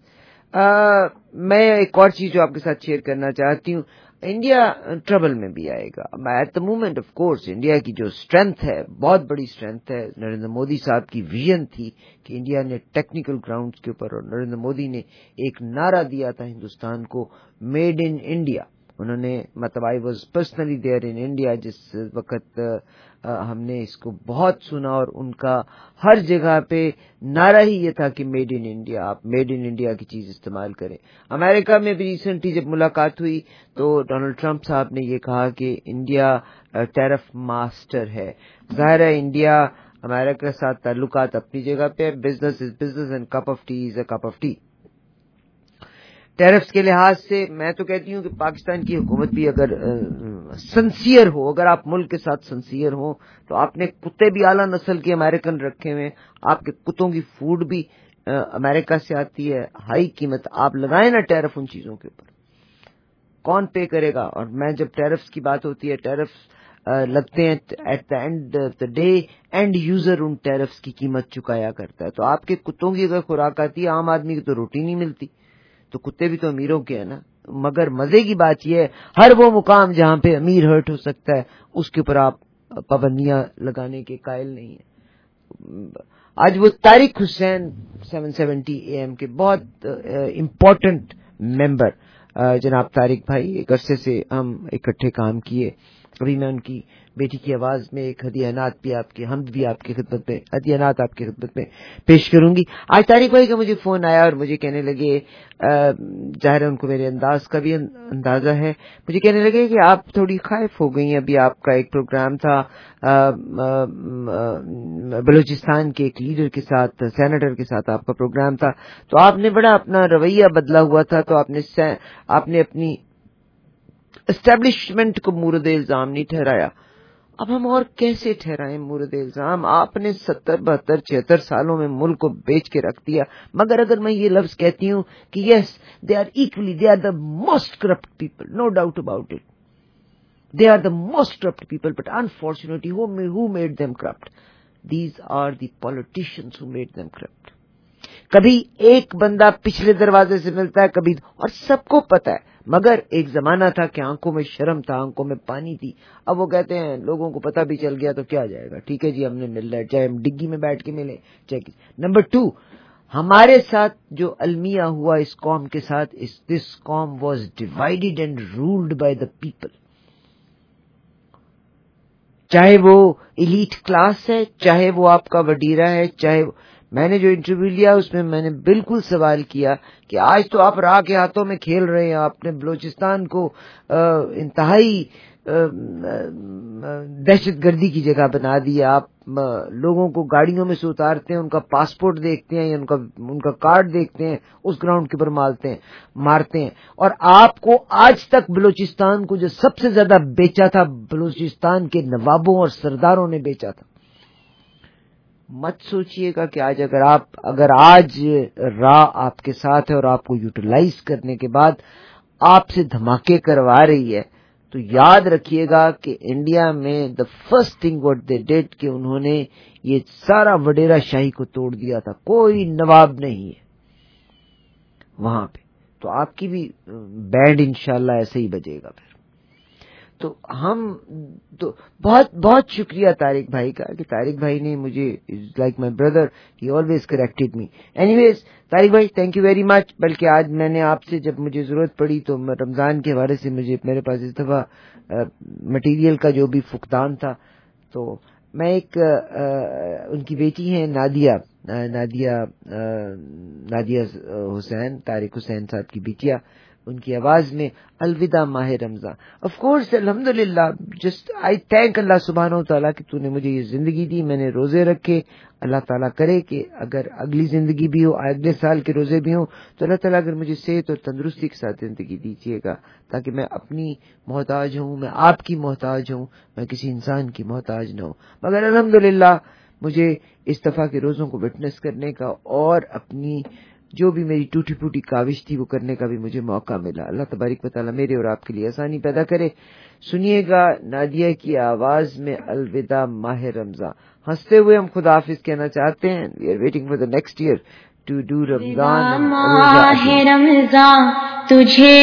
میں ایک اور چیز جو آپ کے ساتھ شیئر کرنا چاہتی ہوں, انڈیا ٹربل میں بھی آئے گا. At the moment of course India کی جو اسٹرینتھ ہے, بہت بڑی اسٹرینتھ ہے. نریندر مودی صاحب کی ویژن تھی کہ انڈیا نے ٹیکنیکل گراؤنڈز کے اوپر, اور نریندر مودی نے ایک نعرہ دیا تھا ہندوستان کو, میڈ ان انڈیا. انہوں نے مطلب I was personally there in India جس وقت ہم نے اس کو بہت سنا, اور ان کا ہر جگہ پہ نعرہ ہی یہ تھا کہ میڈ ان انڈیا, آپ میڈ ان انڈیا کی چیز استعمال کریں. امریکہ میں بھی ریسنٹلی جب ملاقات ہوئی تو ڈونلڈ ٹرمپ صاحب نے یہ کہا کہ انڈیا ٹیرف ماسٹر ہے. ظاہر ہے انڈیا امریکہ کے ساتھ تعلقات اپنی جگہ پہ, business is business and cup of tea is a cup of tea. Tariffs کے لحاظ سے میں تو کہتی ہوں کہ پاکستان کی حکومت بھی اگر سنسیئر ہو, اگر آپ ملک کے ساتھ سنسیئر ہو, تو آپ نے کتے بھی اعلیٰ نسل کے امریکن رکھے ہوئے, آپ کے کتوں کی فوڈ بھی امریکہ سے آتی ہے, ہائی قیمت. آپ لگائیں نا ٹیرف ان چیزوں کے اوپر, کون پے کرے گا؟ اور میں جب ٹیرفز کی بات ہوتی ہے, ٹیرفز لگتے ہیں at the end of the day end user ان ٹیرفز کی قیمت چکایا کرتا ہے. تو آپ کے کتوں کی اگر خوراک آتی ہے, عام آدمی کی تو روٹی نہیں ملتی. تو کتے بھی تو امیروں کے ہیں نا. مگر مزے کی بات یہ ہے, ہر وہ مقام جہاں پہ امیر ہرٹ ہو سکتا ہے اس کے اوپر آپ پابندیاں لگانے کے قائل نہیں ہیں. آج وہ طارق حسین 770 AM کے بہت امپورٹنٹ ممبر, جناب طارق بھائی, ایک عرصے سے ہم اکٹھے کام کیے, ابھی میں ان کی بیٹی کی آواز میں ایک ہدیہ بھی آپ کی حمد بھی آپ کی خدمت میں ہدیہ آپ کی خدمت میں پیش کروں گی. آج طارق بھائی کا مجھے فون آیا اور مجھے کہنے لگے, ظاہر ہے ان کو میرے انداز کا بھی اندازہ ہے, مجھے کہنے لگے کہ آپ تھوڑی خائف ہو گئی ہیں. ابھی آپ کا ایک پروگرام تھا بلوچستان کے ایک لیڈر کے ساتھ, سینیٹر کے ساتھ آپ کا پروگرام تھا, تو آپ نے بڑا اپنا رویہ بدلا ہوا تھا, تو آپ نے اپنی اسٹیبلشمنٹ کو مورد الزام نہیں ٹھہرایا. اب ہم اور کیسے ٹھہرائیں مورد الزام؟ آپ نے 70 72 76 سالوں میں ملک کو بیچ کے رکھ دیا. مگر اگر میں یہ لفظ کہتی ہوں کہ yes they are equally, they are the most corrupt people, no doubt about it, they are the most corrupt people, but unfortunately who made them corrupt? These are the politicians who made them corrupt. کبھی ایک بندہ پچھلے دروازے سے ملتا ہے, کبھی, اور سب کو پتا ہے. مگر ایک زمانہ تھا کہ آنکھوں میں شرم تھا, آنکھوں میں پانی تھی. اب وہ کہتے ہیں لوگوں کو پتہ بھی چل گیا تو کیا جائے گا, ٹھیک ہے جی ہم نے ملنا ہے, چاہے ہم ڈگی میں بیٹھ کے ملیں چاہے. نمبر 2, ہمارے ساتھ جو المیہ ہوا اس قوم کے ساتھ, this قوم was divided and ruled by the people. چاہے وہ ایلیٹ کلاس ہے, چاہے وہ آپ کا وڈیرا ہے, چاہے میں نے جو انٹرویو لیا اس میں میں نے بالکل سوال کیا کہ آج تو آپ راہ کے ہاتھوں میں کھیل رہے ہیں, آپ نے بلوچستان کو انتہائی دہشت گردی کی جگہ بنا دی. آپ لوگوں کو گاڑیوں میں سے اتارتے ہیں, ان کا پاسپورٹ دیکھتے ہیں یا ان کا کارڈ دیکھتے ہیں, اس گراؤنڈ کے اوپر مارتے ہیں. اور آپ کو آج تک بلوچستان کو جو سب سے زیادہ بیچا تھا, بلوچستان کے نوابوں اور سرداروں نے بیچا تھا. مت سوچئے گا کہ آج اگر آج راہ آپ کے ساتھ ہے اور آپ کو یوٹیلائز کرنے کے بعد آپ سے دھماکے کروا رہی ہے, تو یاد رکھیے گا کہ انڈیا میں the first thing what they did کہ انہوں نے یہ سارا وڈیرا شاہی کو توڑ دیا تھا. کوئی نواب نہیں ہے وہاں پہ, تو آپ کی بھی بینڈ انشاءاللہ ایسے ہی بجے گا پھر. تو ہم تو بہت بہت شکریہ طارق بھائی کا کہ طارق بھائی نے مجھے like my brother, he always corrected me. Anyways Tariq بھائی تھینک یو ویری مچ. بلکہ آج میں نے آپ سے جب مجھے ضرورت پڑی تو رمضان کے حوالے سے میرے پاس اس دفعہ مٹیریل کا جو بھی فقدان تھا, تو میں ایک ان کی بیٹی ہیں نادیہ حسین, طارق حسین صاحب کی بیٹیا, ان کی آواز میں الوداع ماہ رمضان. آف کورس الحمدللہ, جسٹ آئی تھینک اللہ سبحانہ و تعالیٰ کہ تو نے مجھے یہ زندگی دی, میں نے روزے رکھے. اللہ تعالیٰ کرے کہ اگر اگلی زندگی بھی ہو, اگلے سال کے روزے بھی ہوں, تو اللہ تعالیٰ اگر مجھے صحت اور تندرستی کے ساتھ زندگی دیجیے گا تاکہ میں اپنی محتاج ہوں, میں آپ کی محتاج ہوں, میں کسی انسان کی محتاج نہ ہوں. مگر الحمدللہ مجھے اس دفعہ کے روزوں کو وٹنس کرنے کا اور اپنی جو بھی میری ٹوٹی پھوٹی کاوش تھی وہ کرنے کا بھی مجھے موقع ملا. اللہ تبارک و تعالیٰ میرے اور آپ کے لیے آسانی پیدا کرے. سنیے گا نادیہ کی آواز میں الوداع ماہ رمضان. ہنستے ہوئے ہم خدا حافظ کہنا چاہتے ہیں. We are waiting for the next year to do Ramzan. ماہ رمضان تجھے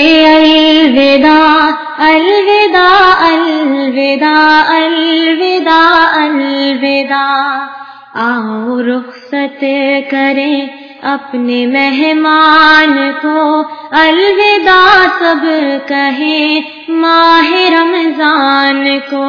الوداع الوداع الوداع الوداع الوداع. آؤ رخصت کریں اپنے مہمان کو, الوداع سب کہیں ماہ رمضان کو.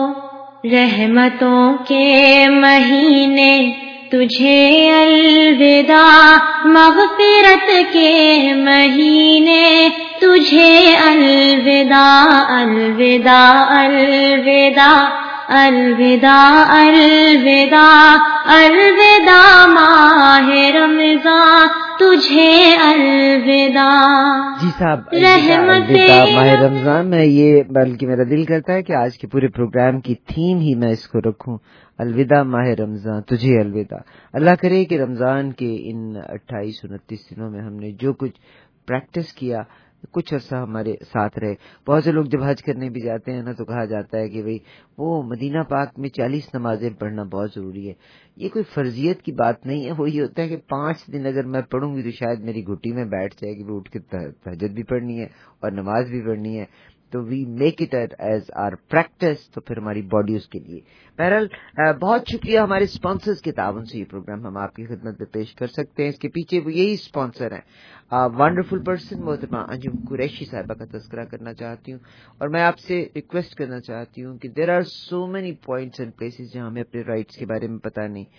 رحمتوں کے مہینے تجھے الوداع, مغفرت کے مہینے تجھے الوداع الوداع الوداع الوداع الوداع الوداع ماہ رمضان تجھے الوداع. جی صاحب, الوداع ماہ رمضان. میں یہ بلکہ میرا دل کرتا ہے کہ آج کے پورے پروگرام کی تھیم ہی میں اس کو رکھوں, الوداع ماہ رمضان تجھے الوداع. اللہ کرے کہ رمضان کے ان 28-29 دنوں میں ہم نے جو کچھ پریکٹس کیا کچھ عرصہ ہمارے ساتھ رہے. بہت سے لوگ جب حج کرنے بھی جاتے ہیں نا تو کہا جاتا ہے کہ بھئی وہ مدینہ پاک میں 40 نمازیں پڑھنا بہت ضروری ہے. یہ کوئی فرضیت کی بات نہیں ہے, وہ یہ ہوتا ہے کہ 5 دن اگر میں پڑھوں گی تو شاید میری گھٹی میں بیٹھ جائے گی, وہ اٹھ کے تہجد بھی پڑھنی ہے اور نماز بھی پڑھنی ہے. تو we make it as our practice, تو پھر ہماری باڈی اس کے لیے. بہرحال بہت شکریہ, ہمارے اسپانسرز کے تعاون سے یہ پروگرام ہم آپ کی خدمت میں پیش کر سکتے ہیں. اس کے پیچھے وہ یہی اسپانسر ہیں. ونڈرفل پرسن محترمہ انجم قریشی صاحبہ کا تذکرہ کرنا چاہتی ہوں, اور میں آپ سے ریکویسٹ کرنا چاہتی ہوں کہ there are so many points and places جہاں ہمیں اپنے رائٹس کے بارے میں پتہ نہیں.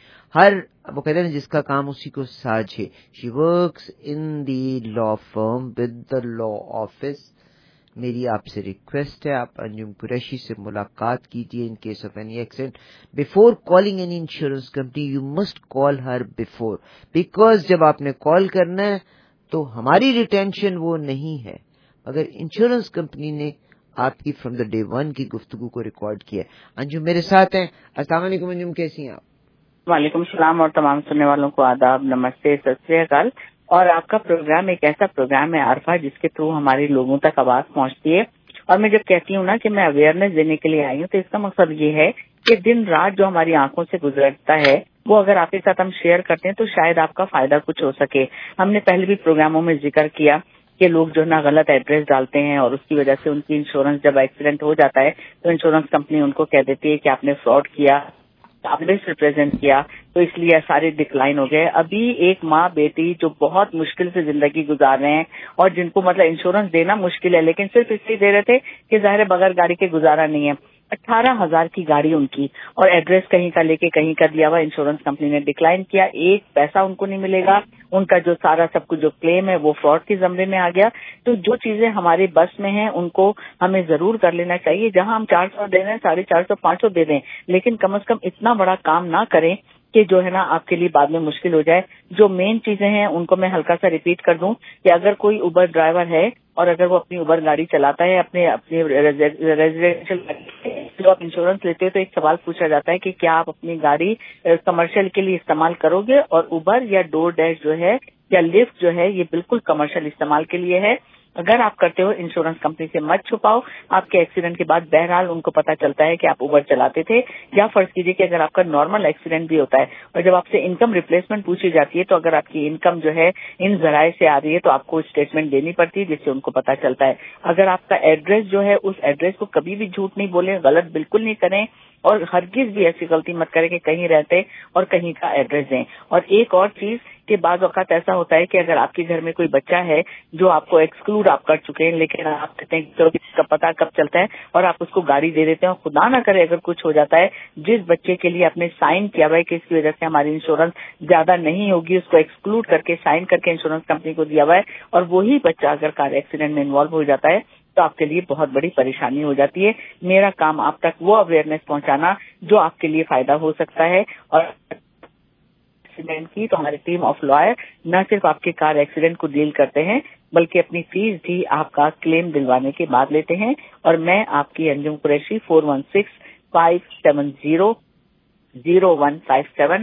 وہ کہتے ہیں جس کا کام اسی کو ساج ہے. She works in the law firm with the law office. میری آپ سے ریکویسٹ ہے, آپ انجم قریشی سے ملاقات کیجیے. In case of any accident, before calling any insurance company you must call her before, because جب آپ نے کال کرنا ہے تو ہماری ریٹینشن وہ نہیں ہے اگر انشورنس کمپنی نے آپ کی فرام دا ڈے ون کی گفتگو کو ریکارڈ کیا. انجم میرے ساتھ ہیں. السلام علیکم انجم, کیسی ہیں آپ؟ وعلیکم السلام, اور تمام سننے والوں کو آداب, نمستے, ست سری اکال. اور آپ کا پروگرام ایک ایسا پروگرام ہے عارفہ جس کے تھرو ہمارے لوگوں تک آواز پہنچتی ہے. اور میں جب کہتی ہوں نا کہ میں اویئرنیس دینے کے لیے آئی ہوں, تو اس کا مقصد یہ ہے کہ دن رات جو ہماری آنکھوں سے گزرتا ہے وہ اگر آپ کے ساتھ ہم شیئر کرتے ہیں تو شاید آپ کا فائدہ کچھ ہو سکے. ہم نے پہلے بھی پروگراموں میں ذکر کیا کہ لوگ جو ہے نا غلط ایڈریس ڈالتے ہیں, اور اس کی وجہ سے ان کی انشورنس, جب ایکسیڈنٹ ہو جاتا ہے تو انشورنس کمپنی ان کو کہہ دیتی ہے کہ آپ نے فراڈ کیا, آپ نے ریپرزینٹ کیا, تو اس لیے سارے ڈکلائن ہو گئے. ابھی ایک ماں بیٹی جو بہت مشکل سے زندگی گزار رہے ہیں, اور جن کو مطلب انشورنس دینا مشکل ہے, لیکن صرف اس لیے دے رہے تھے کہ ظاہر بغیر گاڑی کے گزارا نہیں ہے. 18,000 کی گاڑی ان کی, اور ایڈریس کہیں کا لے کے کہیں کا دیا ہوا. انشورنس کمپنی نے ڈکلائن کیا, ایک پیسہ ان کو نہیں ملے گا. ان کا جو سارا سب کچھ جو کلیم ہے وہ فراڈ کے زمرے میں آ گیا. تو جو چیزیں ہمارے بس میں ہیں ان کو ہمیں ضرور کر لینا چاہیے. جہاں ہم 400 دے رہے ہیں 450 500 دے دیں, لیکن کم از کم اتنا بڑا کام نہ کریں کہ جو ہے نا آپ کے لیے بعد میں مشکل ہو جائے. جو مین چیزیں ہیں ان کو میں ہلکا سا ریپیٹ کر دوں کہ اگر کوئی اوبر ڈرائیور ہے اور اگر وہ اپنی اوبر گاڑی چلاتا ہے اپنے ریزیڈینشیل, جو آپ انشورنس لیتے ہو تو ایک سوال پوچھا جاتا ہے کہ کیا آپ اپنی گاڑی کمرشل کے لیے استعمال کرو گے, اور اوبر یا ڈور ڈیش جو ہے یا لفٹ جو ہے یہ بالکل کمرشل استعمال کے لیے ہے. اگر آپ کرتے ہو انشورنس کمپنی سے مت چھپاؤ. آپ کے ایکسیڈنٹ کے بعد بہرحال ان کو پتہ چلتا ہے کہ آپ اوبر چلاتے تھے, یا فرض کیجیے کہ اگر آپ کا نارمل ایکسیڈنٹ بھی ہوتا ہے اور جب آپ سے انکم ریپلیسمنٹ پوچھی جاتی ہے تو اگر آپ کی انکم جو ہے ان ذرائع سے آ رہی ہے تو آپ کو اسٹیٹمنٹ دینی پڑتی ہے جس سے ان کو پتہ چلتا ہے. اگر آپ کا ایڈریس جو ہے اس ایڈریس کو کبھی بھی جھوٹ نہیں بولیں, غلط بالکل نہیں کریں, اور ہرگز بھی ایسی غلطی مت کریں کہ کہیں رہتے اور کہیں کا ایڈریس دیں. اور ایک اور چیز کہ بعض اوقات ایسا ہوتا ہے کہ اگر آپ کے گھر میں کوئی بچہ ہے جو آپ کو ایکسکلوڈ آپ کر چکے ہیں, لیکن آپ کہتے ہیں کہ اس کا پتہ کب چلتا ہے, اور آپ اس کو گاڑی دے دیتے ہیں, اور خدا نہ کرے اگر کچھ ہو جاتا ہے, جس بچے کے لیے آپ نے سائن کیا ہوا ہے کہ اس کی وجہ سے ہماری انشورنس زیادہ نہیں ہوگی, اس کو ایکسکلوڈ کر کے سائن کر کے انشورنس کمپنی کو دیا ہوا ہے, اور وہی بچہ اگر کار ایکسیڈنٹ میں انوالو ہو جاتا ہے تو آپ کے لیے بہت بڑی پریشانی ہو جاتی ہے. میرا کام آپ تک وہ اویئرنیس پہنچانا جو آپ کے لیے فائدہ ہو سکتا ہے. اور ایکسیڈنٹ کی تو ہماری ٹیم آف لائر نہ صرف آپ کے کار ایکسیڈنٹ کو ڈیل کرتے ہیں بلکہ اپنی فیس بھی آپ کا کلیم دلوانے کے بعد لیتے ہیں. اور میں آپ کی انجم قریشی 416-570-0157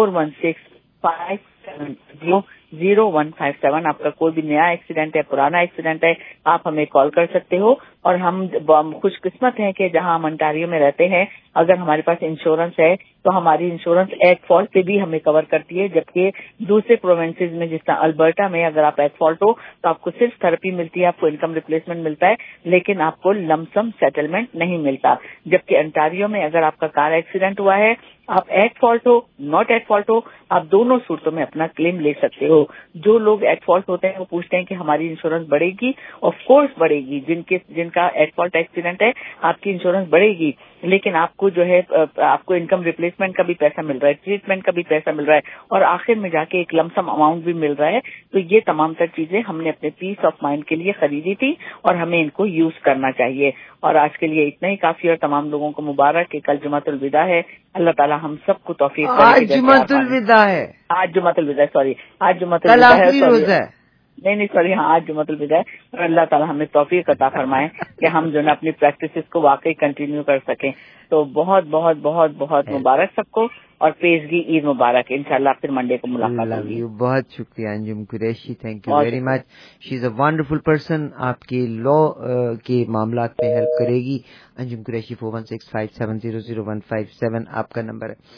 416-570-0157. آپ کا کوئی بھی نیا ایکسیڈنٹ ہے, پرانا ایکسیڈنٹ ہے, آپ ہمیں کال کر سکتے ہو. اور ہم خوش قسمت ہیں کہ جہاں ہم انٹاریو میں رہتے ہیں اگر ہمارے پاس انشورنس ہے تو ہماری انشورنس ایٹ فالٹ پہ بھی ہمیں کور کرتی ہے, جبکہ دوسرے پروونسز میں جس طرح البرٹا میں اگر آپ ایٹ فالٹ ہو تو آپ کو صرف تھراپی ملتی ہے, آپ کو انکم ریپلیسمنٹ ملتا ہے, لیکن آپ کو لمسم سیٹلمنٹ نہیں ملتا. جبکہ انٹاریو میں اگر آپ کا کار ایکسیڈنٹ ہوا ہے, آپ ایٹ فالٹ ہو ناٹ ایٹ فالٹ ہو, آپ دونوں صورتوں میں اپنا کلیم لے سکتے ہو. جو لوگ ایٹ فالٹ ہوتے ہیں وہ پوچھتے ہیں کہ ہماری انشورنس بڑھے گی. آف کورس بڑھے گی, جن کا ایٹ فالٹ ایکسیڈنٹ ہے آپ کی انشورنس بڑھے گی, لیکن آپ کو جو ہے آپ کو انکم ریپلیسمنٹ کا بھی پیسہ مل رہا ہے, ٹریٹمنٹ کا بھی پیسہ مل رہا ہے, اور آخر میں جا کے ایک لمسم اماؤنٹ بھی مل رہا ہے. تو یہ تمام تر چیزیں ہم نے اپنے پیس آف مائنڈ کے لیے خریدی تھی اور ہمیں ان کو یوز کرنا چاہیے. اور آج کے لیے اتنا ہی کافی, اور تمام لوگوں کو مبارک کہ کل جمعۃ الوداع ہے. اللہ تعالیٰ ہم سب کو توفیق دے. آج جمعۃ الوداع ہے, آج جمعۃ الوداع, سوری آج جمعۃ الوداع ہے, نہیں سوری, ہاں آج جمعۃ الوداع ہے. اور اللہ تعالیٰ ہمیں توفیق عطا فرمائے کہ ہم جو ہے اپنی پریکٹسز کو واقعی کنٹینیو کر سکیں. تو بہت بہت بہت بہت مبارک سب کو, اور پیشگی عید مبارک. انشاءاللہ پھر منڈے کو ملاقات ہوگی. بہت شکریہ Anjum Qureshi, thank you very much. She is a wonderful person, آپ کے لا کے معاملات میں ہیلپ کرے گی. انجم قریشی 416-570-0157 آپ کا نمبر ہے.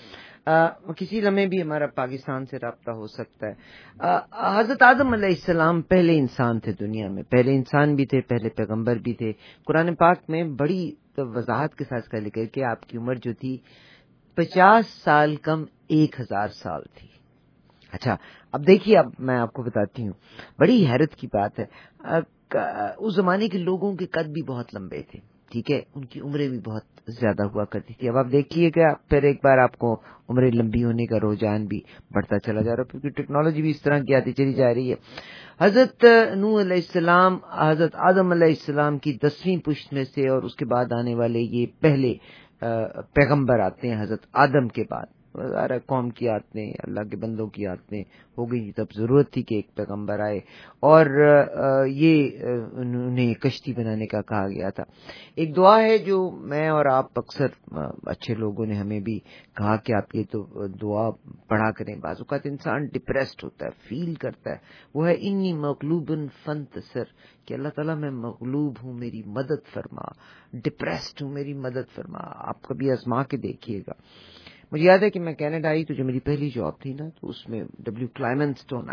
کسی لمحے بھی ہمارا پاکستان سے رابطہ ہو سکتا ہے. حضرت آدم علیہ السلام پہلے انسان تھے دنیا میں, پہلے انسان بھی تھے, پہلے پیغمبر بھی تھے. قرآن پاک میں بڑی وضاحت کے ساتھ ذکر کر کہ آپ کی عمر جو تھی 50 سال کم 1000 سال تھی. اچھا اب دیکھیے, اب میں آپ کو بتاتی ہوں, بڑی حیرت کی بات ہے, اس زمانے کے لوگوں کے قد بھی بہت لمبے تھے, ٹھیک ہے, ان کی عمریں بھی بہت زیادہ ہوا کرتی تھی. اب آپ دیکھیے گا پھر ایک بار آپ کو عمریں لمبی ہونے کا رجحان بھی بڑھتا چلا جا رہا ہے, کیونکہ ٹیکنالوجی بھی اس طرح کی آتی چلی جا رہی ہے. حضرت نوح علیہ السلام حضرت آدم علیہ السلام کی 10ویں پشت میں سے, اور اس کے بعد آنے والے یہ پہلے پیغمبر آتے ہیں حضرت آدم کے بعد. ظاہر قوم کی آتیں, اللہ کے بندوں کی آتیں ہو گئی, تب ضرورت تھی کہ ایک پیغمبر آئے, اور یہ انہیں کشتی بنانے کا کہا گیا تھا. ایک دعا ہے جو میں اور آپ اکثر اچھے لوگوں نے ہمیں بھی کہا کہ آپ یہ تو دعا پڑھا کریں. بعض اوقات انسان ڈپریسڈ ہوتا ہے, فیل کرتا ہے, وہ ہے انی مغلوب فانتصر, کہ اللہ تعالیٰ میں مغلوب ہوں, میری مدد فرما, ڈپریسڈ ہوں, میری مدد فرما. آپ کبھی آزما کے دیکھیے گا. مجھے یاد ہے کہ میں کینیڈا آئی تو جو میری پہلی جاب تھی نا, تو اس میں ڈبلیو کلائمن اسٹون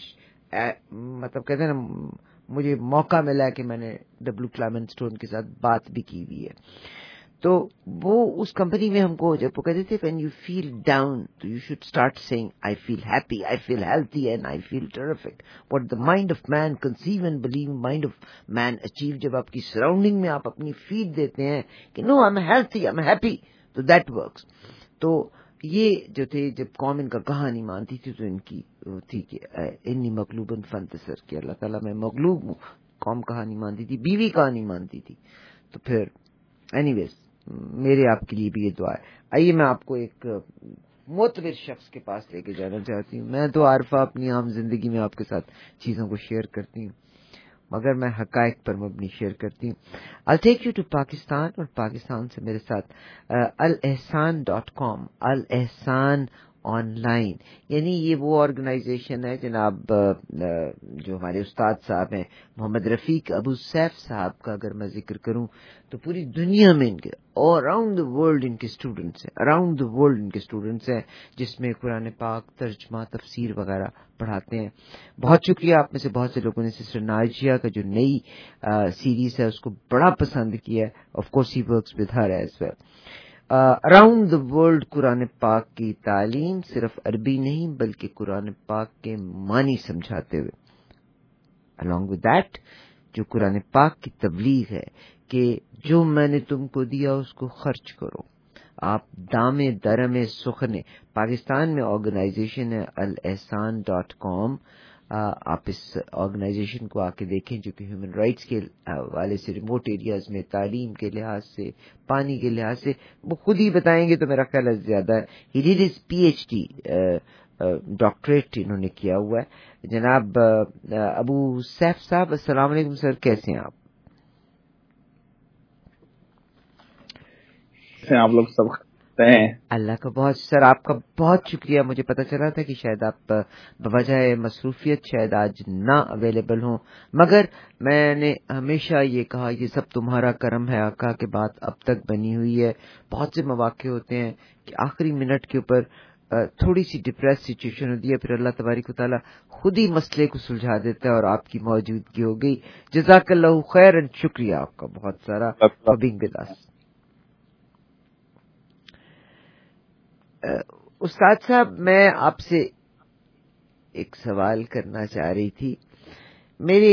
مطلب کہتے ہیں نا, مجھے موقع ملا کہ میں نے ڈبلیو کلائمن اسٹون کے ساتھ بات بھی کی ہوئی ہے. تو وہ اس کمپنی میں ہم کو جب وہ کہتے تھے when you feel down تو you should start saying I feel happy, I feel healthy and I feel terrific. What the mind of man conceive and believe, mind of man achieve. جب آپ کی سراؤنڈنگ میں آپ اپنی فیڈ دیتے ہیں کہ no I'm healthy, I'm happy, تو that works. تو یہ جو تھے, جب قوم ان کا کہا نہیں مانتی تھی تو ان کی تھی کہ انی مغلوبن فانتصر, کہ اللہ تعالیٰ میں مغلوب ہوں. قوم کہا نہیں مانتی تھی, بیوی کہا نہیں مانتی تھی. تو پھر اینی ویز میرے آپ کے لیے بھی یہ دعا ہے. آئیے میں آپ کو ایک معتبر شخص کے پاس لے کے جانا چاہتی ہوں. میں تو عارفہ اپنی عام زندگی میں آپ کے ساتھ چیزوں کو شیئر کرتی ہوں, مگر میں حقائق پر مبنی شیئر کرتی ہوں. I'll take you to Pakistan, اور پاکستان سے میرے ساتھ alehsan.com, alehsan آن لائن, یعنی یہ وہ آرگنائزیشن ہے جناب جو ہمارے استاد صاحب ہیں محمد رفیق ابو سیف صاحب کا اگر میں ذکر کروں تو پوری دنیا میں ان کے اراؤنڈ دا ورلڈ ان کے اسٹوڈنٹس ہیں, اراؤنڈ دا ورلڈ ان کے اسٹوڈنٹس ہیں, جس میں قرآن پاک ترجمہ تفسیر وغیرہ پڑھاتے ہیں. بہت شکریہ, آپ میں سے بہت سے لوگوں نے سسٹر ناجیہ کا جو نئی سیریز ہے اس کو بڑا پسند کیا ہے. Of course he works with her as well. Around the world Quran پاک کی تعلیم صرف عربی نہیں بلکہ قرآن پاک کے معنی سمجھاتے ہوئے. along with that جو قرآن پاک کی تبلیغ ہے کہ جو میں نے تم کو دیا اس کو خرچ کرو. آپ دامے درمے سخنے, پاکستان میں آرگنائزیشن ہے alehsan.com. آپ اس آرگنائزیشن کو آ کے دیکھیں جو کہ ہیومن رائٹس کے حوالے سے ریموٹ ایریاز میں تعلیم کے لحاظ سے, پانی کے لحاظ سے, وہ خود ہی بتائیں گے تو میرا خیال ہے زیادہ ہے. He did his PhD doctorate انہوں نے کیا ہوا ہے. جناب ابو سیف صاحب السلام علیکم سر, کیسے ہیں آپ؟ آپ لوگ سب ہیں؟ اللہ کا بہت سر آپ کا بہت شکریہ. مجھے پتا چلا تھا کہ شاید آپ بوجہ مصروفیت شاید آج نہ اویلیبل ہوں, مگر میں نے ہمیشہ یہ کہا یہ سب تمہارا کرم ہے آقا کے بات اب تک بنی ہوئی ہے. بہت سے مواقع ہوتے ہیں کہ آخری منٹ کے اوپر تھوڑی سی ڈپریس سچویشن ہوتی ہے, پھر اللہ تبارک و تعالیٰ خود ہی مسئلے کو سلجھا دیتا ہے اور آپ کی موجودگی ہو گئی. جزاک اللہ خیر, شکریہ آپ کا بہت سارا فار بینگ ود اس. استاد صاحب میں آپ سے ایک سوال کرنا چاہ رہی تھی. میرے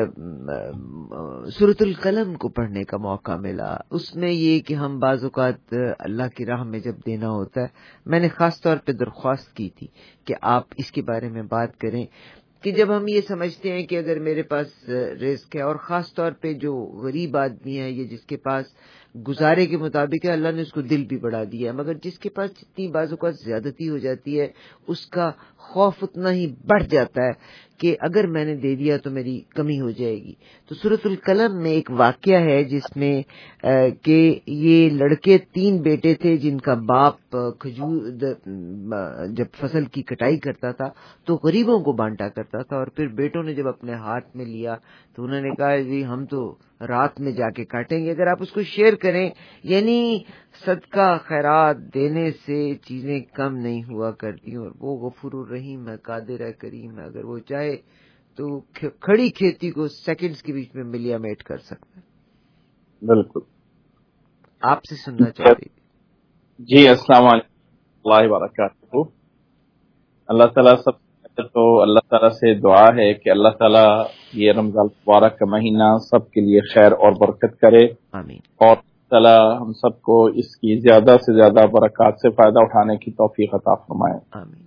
سورۃ القلم کو پڑھنے کا موقع ملا. اس میں یہ کہ ہم بعض اوقات اللہ کی راہ میں جب دینا ہوتا ہے, میں نے خاص طور پہ درخواست کی تھی کہ آپ اس کے بارے میں بات کریں کہ جب ہم یہ سمجھتے ہیں کہ اگر میرے پاس رزق ہے, اور خاص طور پہ جو غریب آدمی ہے یا جس کے پاس گزارے کے مطابق ہے, اللہ نے اس کو دل بھی بڑھا دیا ہے, مگر جس کے پاس جتنی بعض اوقات زیادتی ہو جاتی ہے اس کا خوف اتنا ہی بڑھ جاتا ہے کہ اگر میں نے دے دیا تو میری کمی ہو جائے گی. تو سورۃ القلم میں ایک واقعہ ہے جس میں کہ یہ لڑکے 3 بیٹے تھے جن کا باپ کھجور جب فصل کی کٹائی کرتا تھا تو غریبوں کو بانٹا کرتا تھا, اور پھر بیٹوں نے جب اپنے ہاتھ میں لیا تو انہوں نے کہا جی ہم تو رات میں جا کے کاٹیں گے. اگر آپ اس کو شیئر کریں, یعنی صدقہ خیرات دینے سے چیزیں کم نہیں ہوا کرتی, اور وہ غفور الرحیم ہے, قادر ہے, کریم ہے, اگر وہ چاہے تو کھڑی کھیتی کو سیکنڈز کے بیچ میں ملیا میٹ کر سکتا ہے. بالکل. آپ سے سننا چاہتے جی. السلام علیکم اللہ وبرکاتہ. اللہ تعالیٰ سب تو اللہ تعالیٰ سے دعا ہے کہ اللہ تعالیٰ یہ رمضان مبارک کا مہینہ سب کے لیے خیر اور برکت کرے. آمین. اور تعالیٰ ہم سب کو اس کی زیادہ سے زیادہ برکات سے فائدہ اٹھانے کی توفیق عطا فرمائے. آمین.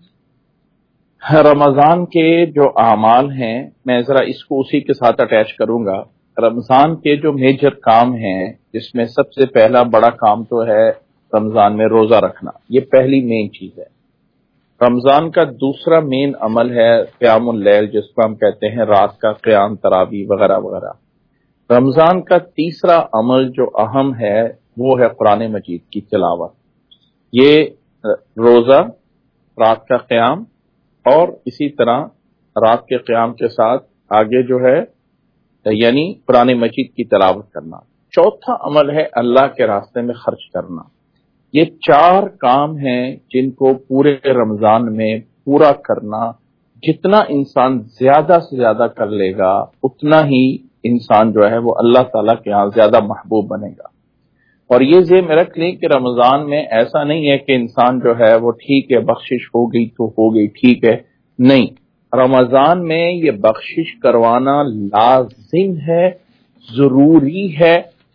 رمضان کے جو اعمال ہیں میں ذرا اس کو اسی کے ساتھ اٹیچ کروں گا. رمضان کے جو میجر کام ہیں جس میں سب سے پہلا بڑا کام تو ہے رمضان میں روزہ رکھنا. یہ پہلی مین چیز ہے. رمضان کا دوسرا مین عمل ہے قیام اللیل, جس کو ہم کہتے ہیں رات کا قیام, تراویح وغیرہ وغیرہ. رمضان کا تیسرا عمل جو اہم ہے وہ ہے قرآن مجید کی تلاوت. یہ روزہ, رات کا قیام, اور اسی طرح رات کے قیام کے ساتھ آگے جو ہے یعنی قرآن مجید کی تلاوت کرنا. چوتھا عمل ہے اللہ کے راستے میں خرچ کرنا. یہ 4 کام ہیں جن کو پورے رمضان میں پورا کرنا. جتنا انسان زیادہ سے زیادہ کر لے گا اتنا ہی انسان جو ہے وہ اللہ تعالیٰ کے ہاں زیادہ محبوب بنے گا. اور یہ ذہن میں رکھ لیں کہ رمضان میں ایسا نہیں ہے کہ انسان جو ہے وہ ٹھیک ہے بخشش ہو گئی تو ہو گئی, ٹھیک ہے, نہیں. رمضان میں یہ بخشش کروانا لازم ہے, ضروری ہے.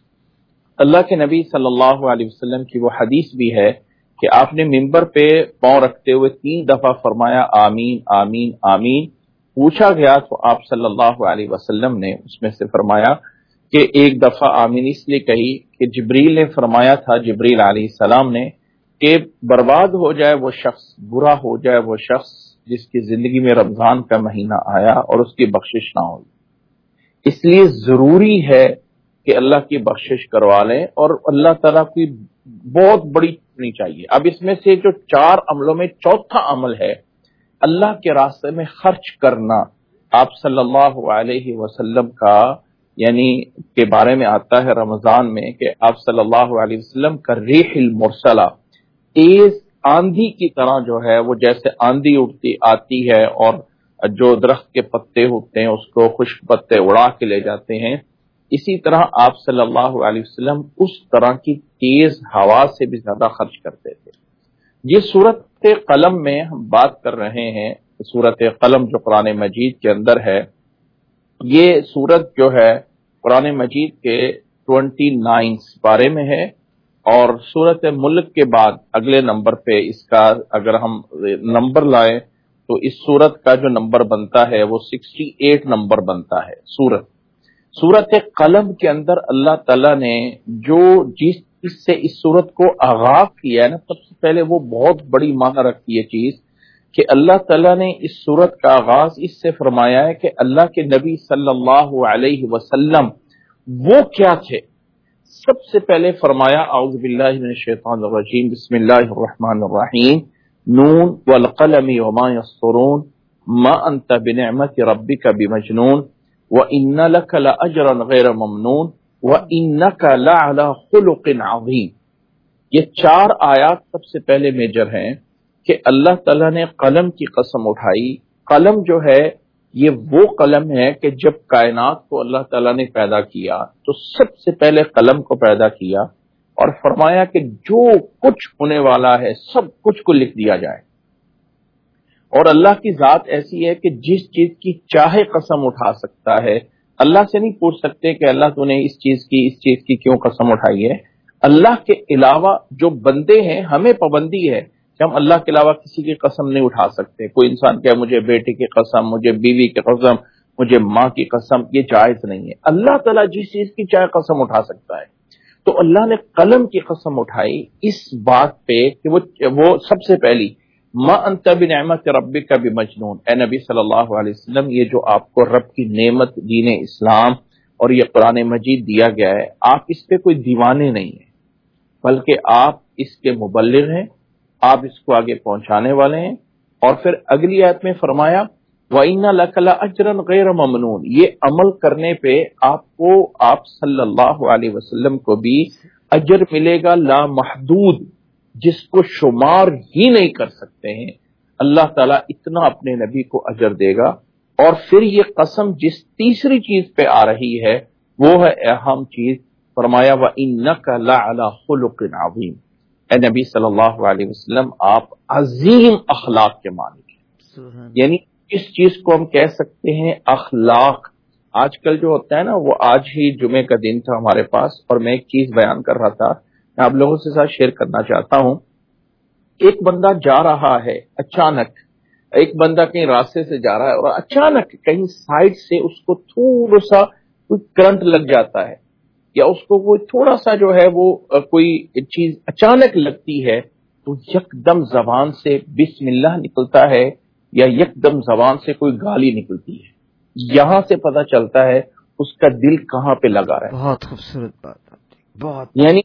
اللہ کے نبی صلی اللہ علیہ وسلم کی وہ حدیث بھی ہے کہ آپ نے ممبر پہ پاؤں رکھتے ہوئے 3 دفعہ فرمایا آمین آمین آمین. پوچھا گیا تو آپ صلی اللہ علیہ وسلم نے اس میں سے فرمایا کہ ایک دفعہ آمین اس لیے کہی کہ جبریل نے فرمایا تھا, جبریل علیہ السلام نے, کہ برباد ہو جائے وہ شخص, برا ہو جائے وہ شخص جس کی زندگی میں رمضان کا مہینہ آیا اور اس کی بخشش نہ ہوئی. اس لیے ضروری ہے کہ اللہ کی بخشش کروا لیں, اور اللہ تعالیٰ کی بہت بڑی ہونی چاہیے. اب اس میں سے جو 4 عملوں میں چوتھا عمل ہے اللہ کے راستے میں خرچ کرنا. آپ صلی اللہ علیہ وسلم کا یعنی کے بارے میں آتا ہے رمضان میں کہ آپ صلی اللہ علیہ وسلم کا ریح المرسلہ, تیز آندھی کی طرح جو ہے وہ جیسے آندھی اٹھتی آتی ہے اور جو درخت کے پتے ہوتے ہیں اس کو خشک پتے اڑا کے لے جاتے ہیں, اسی طرح آپ صلی اللہ علیہ وسلم اس طرح کی تیز ہوا سے بھی زیادہ خرچ کرتے تھے. یہ سورۃ قلم میں ہم بات کر رہے ہیں. سورۃ قلم جو قرآن مجید کے اندر ہے, یہ سورت جو ہے قرآن مجید کے 29 بارے میں ہے, اور سورۃ ملک کے بعد اگلے نمبر پہ اس کا اگر ہم نمبر لائیں تو اس سورت کا جو نمبر بنتا ہے وہ 68 نمبر بنتا ہے. سورت قلم کے اندر اللہ تعالیٰ نے جو جس سے اس سورت کو آغاز کیا ہے نا, سب سے پہلے وہ بہت بڑی معنی رکھتی ہے چیز کہ اللہ تعالیٰ نے اس سورت کا آغاز اس سے فرمایا ہے کہ اللہ کے نبی صلی اللہ علیہ وسلم وہ کیا تھے. سب سے پہلے فرمایا اعوذ باللہ من الشیطان الرجیم بسم اللہ الرحمن الرحیم نون والقلم وما یسطرون ما انت بنعمت ربک بمجنون وَإِنَّ لَكَ لَأَجْرًا غَيْرَ مَمْنُونٍ وَإِنَّكَ لَعَلَى خُلُقٍ عَظِيمٍ. یہ 4 آیات سب سے پہلے میجر ہیں کہ اللہ تعالیٰ نے قلم کی قسم اٹھائی. قلم جو ہے یہ وہ قلم ہے کہ جب کائنات کو اللہ تعالیٰ نے پیدا کیا تو سب سے پہلے قلم کو پیدا کیا اور فرمایا کہ جو کچھ ہونے والا ہے سب کچھ کو لکھ دیا جائے. اور اللہ کی ذات ایسی ہے کہ جس چیز کی چاہے قسم اٹھا سکتا ہے. اللہ سے نہیں پوچھ سکتے کہ اللہ تو نے اس چیز کی کیوں قسم اٹھائی ہے. اللہ کے علاوہ جو بندے ہیں ہمیں پابندی ہے کہ ہم اللہ کے علاوہ کسی کی قسم نہیں اٹھا سکتے. کوئی انسان کہے مجھے بیٹے کی قسم, مجھے بیوی کی قسم, مجھے ماں کی قسم, یہ جائز نہیں ہے. اللہ تعالیٰ جس چیز کی چاہے قسم اٹھا سکتا ہے. تو اللہ نے قلم کی قسم اٹھائی اس بات پہ کہ وہ سب سے پہلی ما انت بنعمت ربک بمجنون، اے نبی صلی اللہ علیہ وسلم، یہ جو آپ کو رب کی نعمت دین اسلام اور یہ قرآن مجید دیا گیا ہے، آپ اس پہ کوئی دیوانے نہیں ہیں، بلکہ آپ اس کے مبلغ ہیں، آپ اس کو آگے پہنچانے والے ہیں۔ اور پھر اگلی آیت میں فرمایا وَإِنَّ لَكَ لَأَجْرًا غَيْرَ مَمْنُونٍ، یہ عمل کرنے پہ آپ صلی اللہ علیہ وسلم کو بھی اجر ملے گا لا محدود، جس کو شمار ہی نہیں کر سکتے ہیں۔ اللہ تعالیٰ اتنا اپنے نبی کو اجر دے گا۔ اور پھر یہ قسم جس تیسری چیز پہ آ رہی ہے وہ ہے اہم چیز، فرمایا وَإِنَّكَ لَعَلَى خُلُقٍ عَظِيمٍ، اے نبی صلی اللہ علیہ وسلم آپ عظیم اخلاق کے مالک ہیں۔ یعنی اس چیز کو ہم کہہ سکتے ہیں اخلاق۔ آج کل جو ہوتا ہے نا، وہ آج ہی جمعے کا دن تھا ہمارے پاس، اور میں ایک چیز بیان کر رہا تھا، میں آپ لوگوں سے ساتھ شیئر کرنا چاہتا ہوں۔ ایک بندہ جا رہا ہے، اچانک ایک بندہ کہیں راستے سے جا رہا ہے اور اچانک کہیں سائڈ سے اس کو تھوڑا سا کوئی کرنٹ لگ جاتا ہے، یا اس کو کوئی تھوڑا سا جو ہے وہ کوئی چیز اچانک لگتی ہے، تو یکدم زبان سے بسم اللہ نکلتا ہے یا یکدم زبان سے کوئی گالی نکلتی ہے۔ یہاں سے پتہ چلتا ہے اس کا دل کہاں پہ لگا رہا ہے۔ بہت خوبصورت بات، بہت، یعنی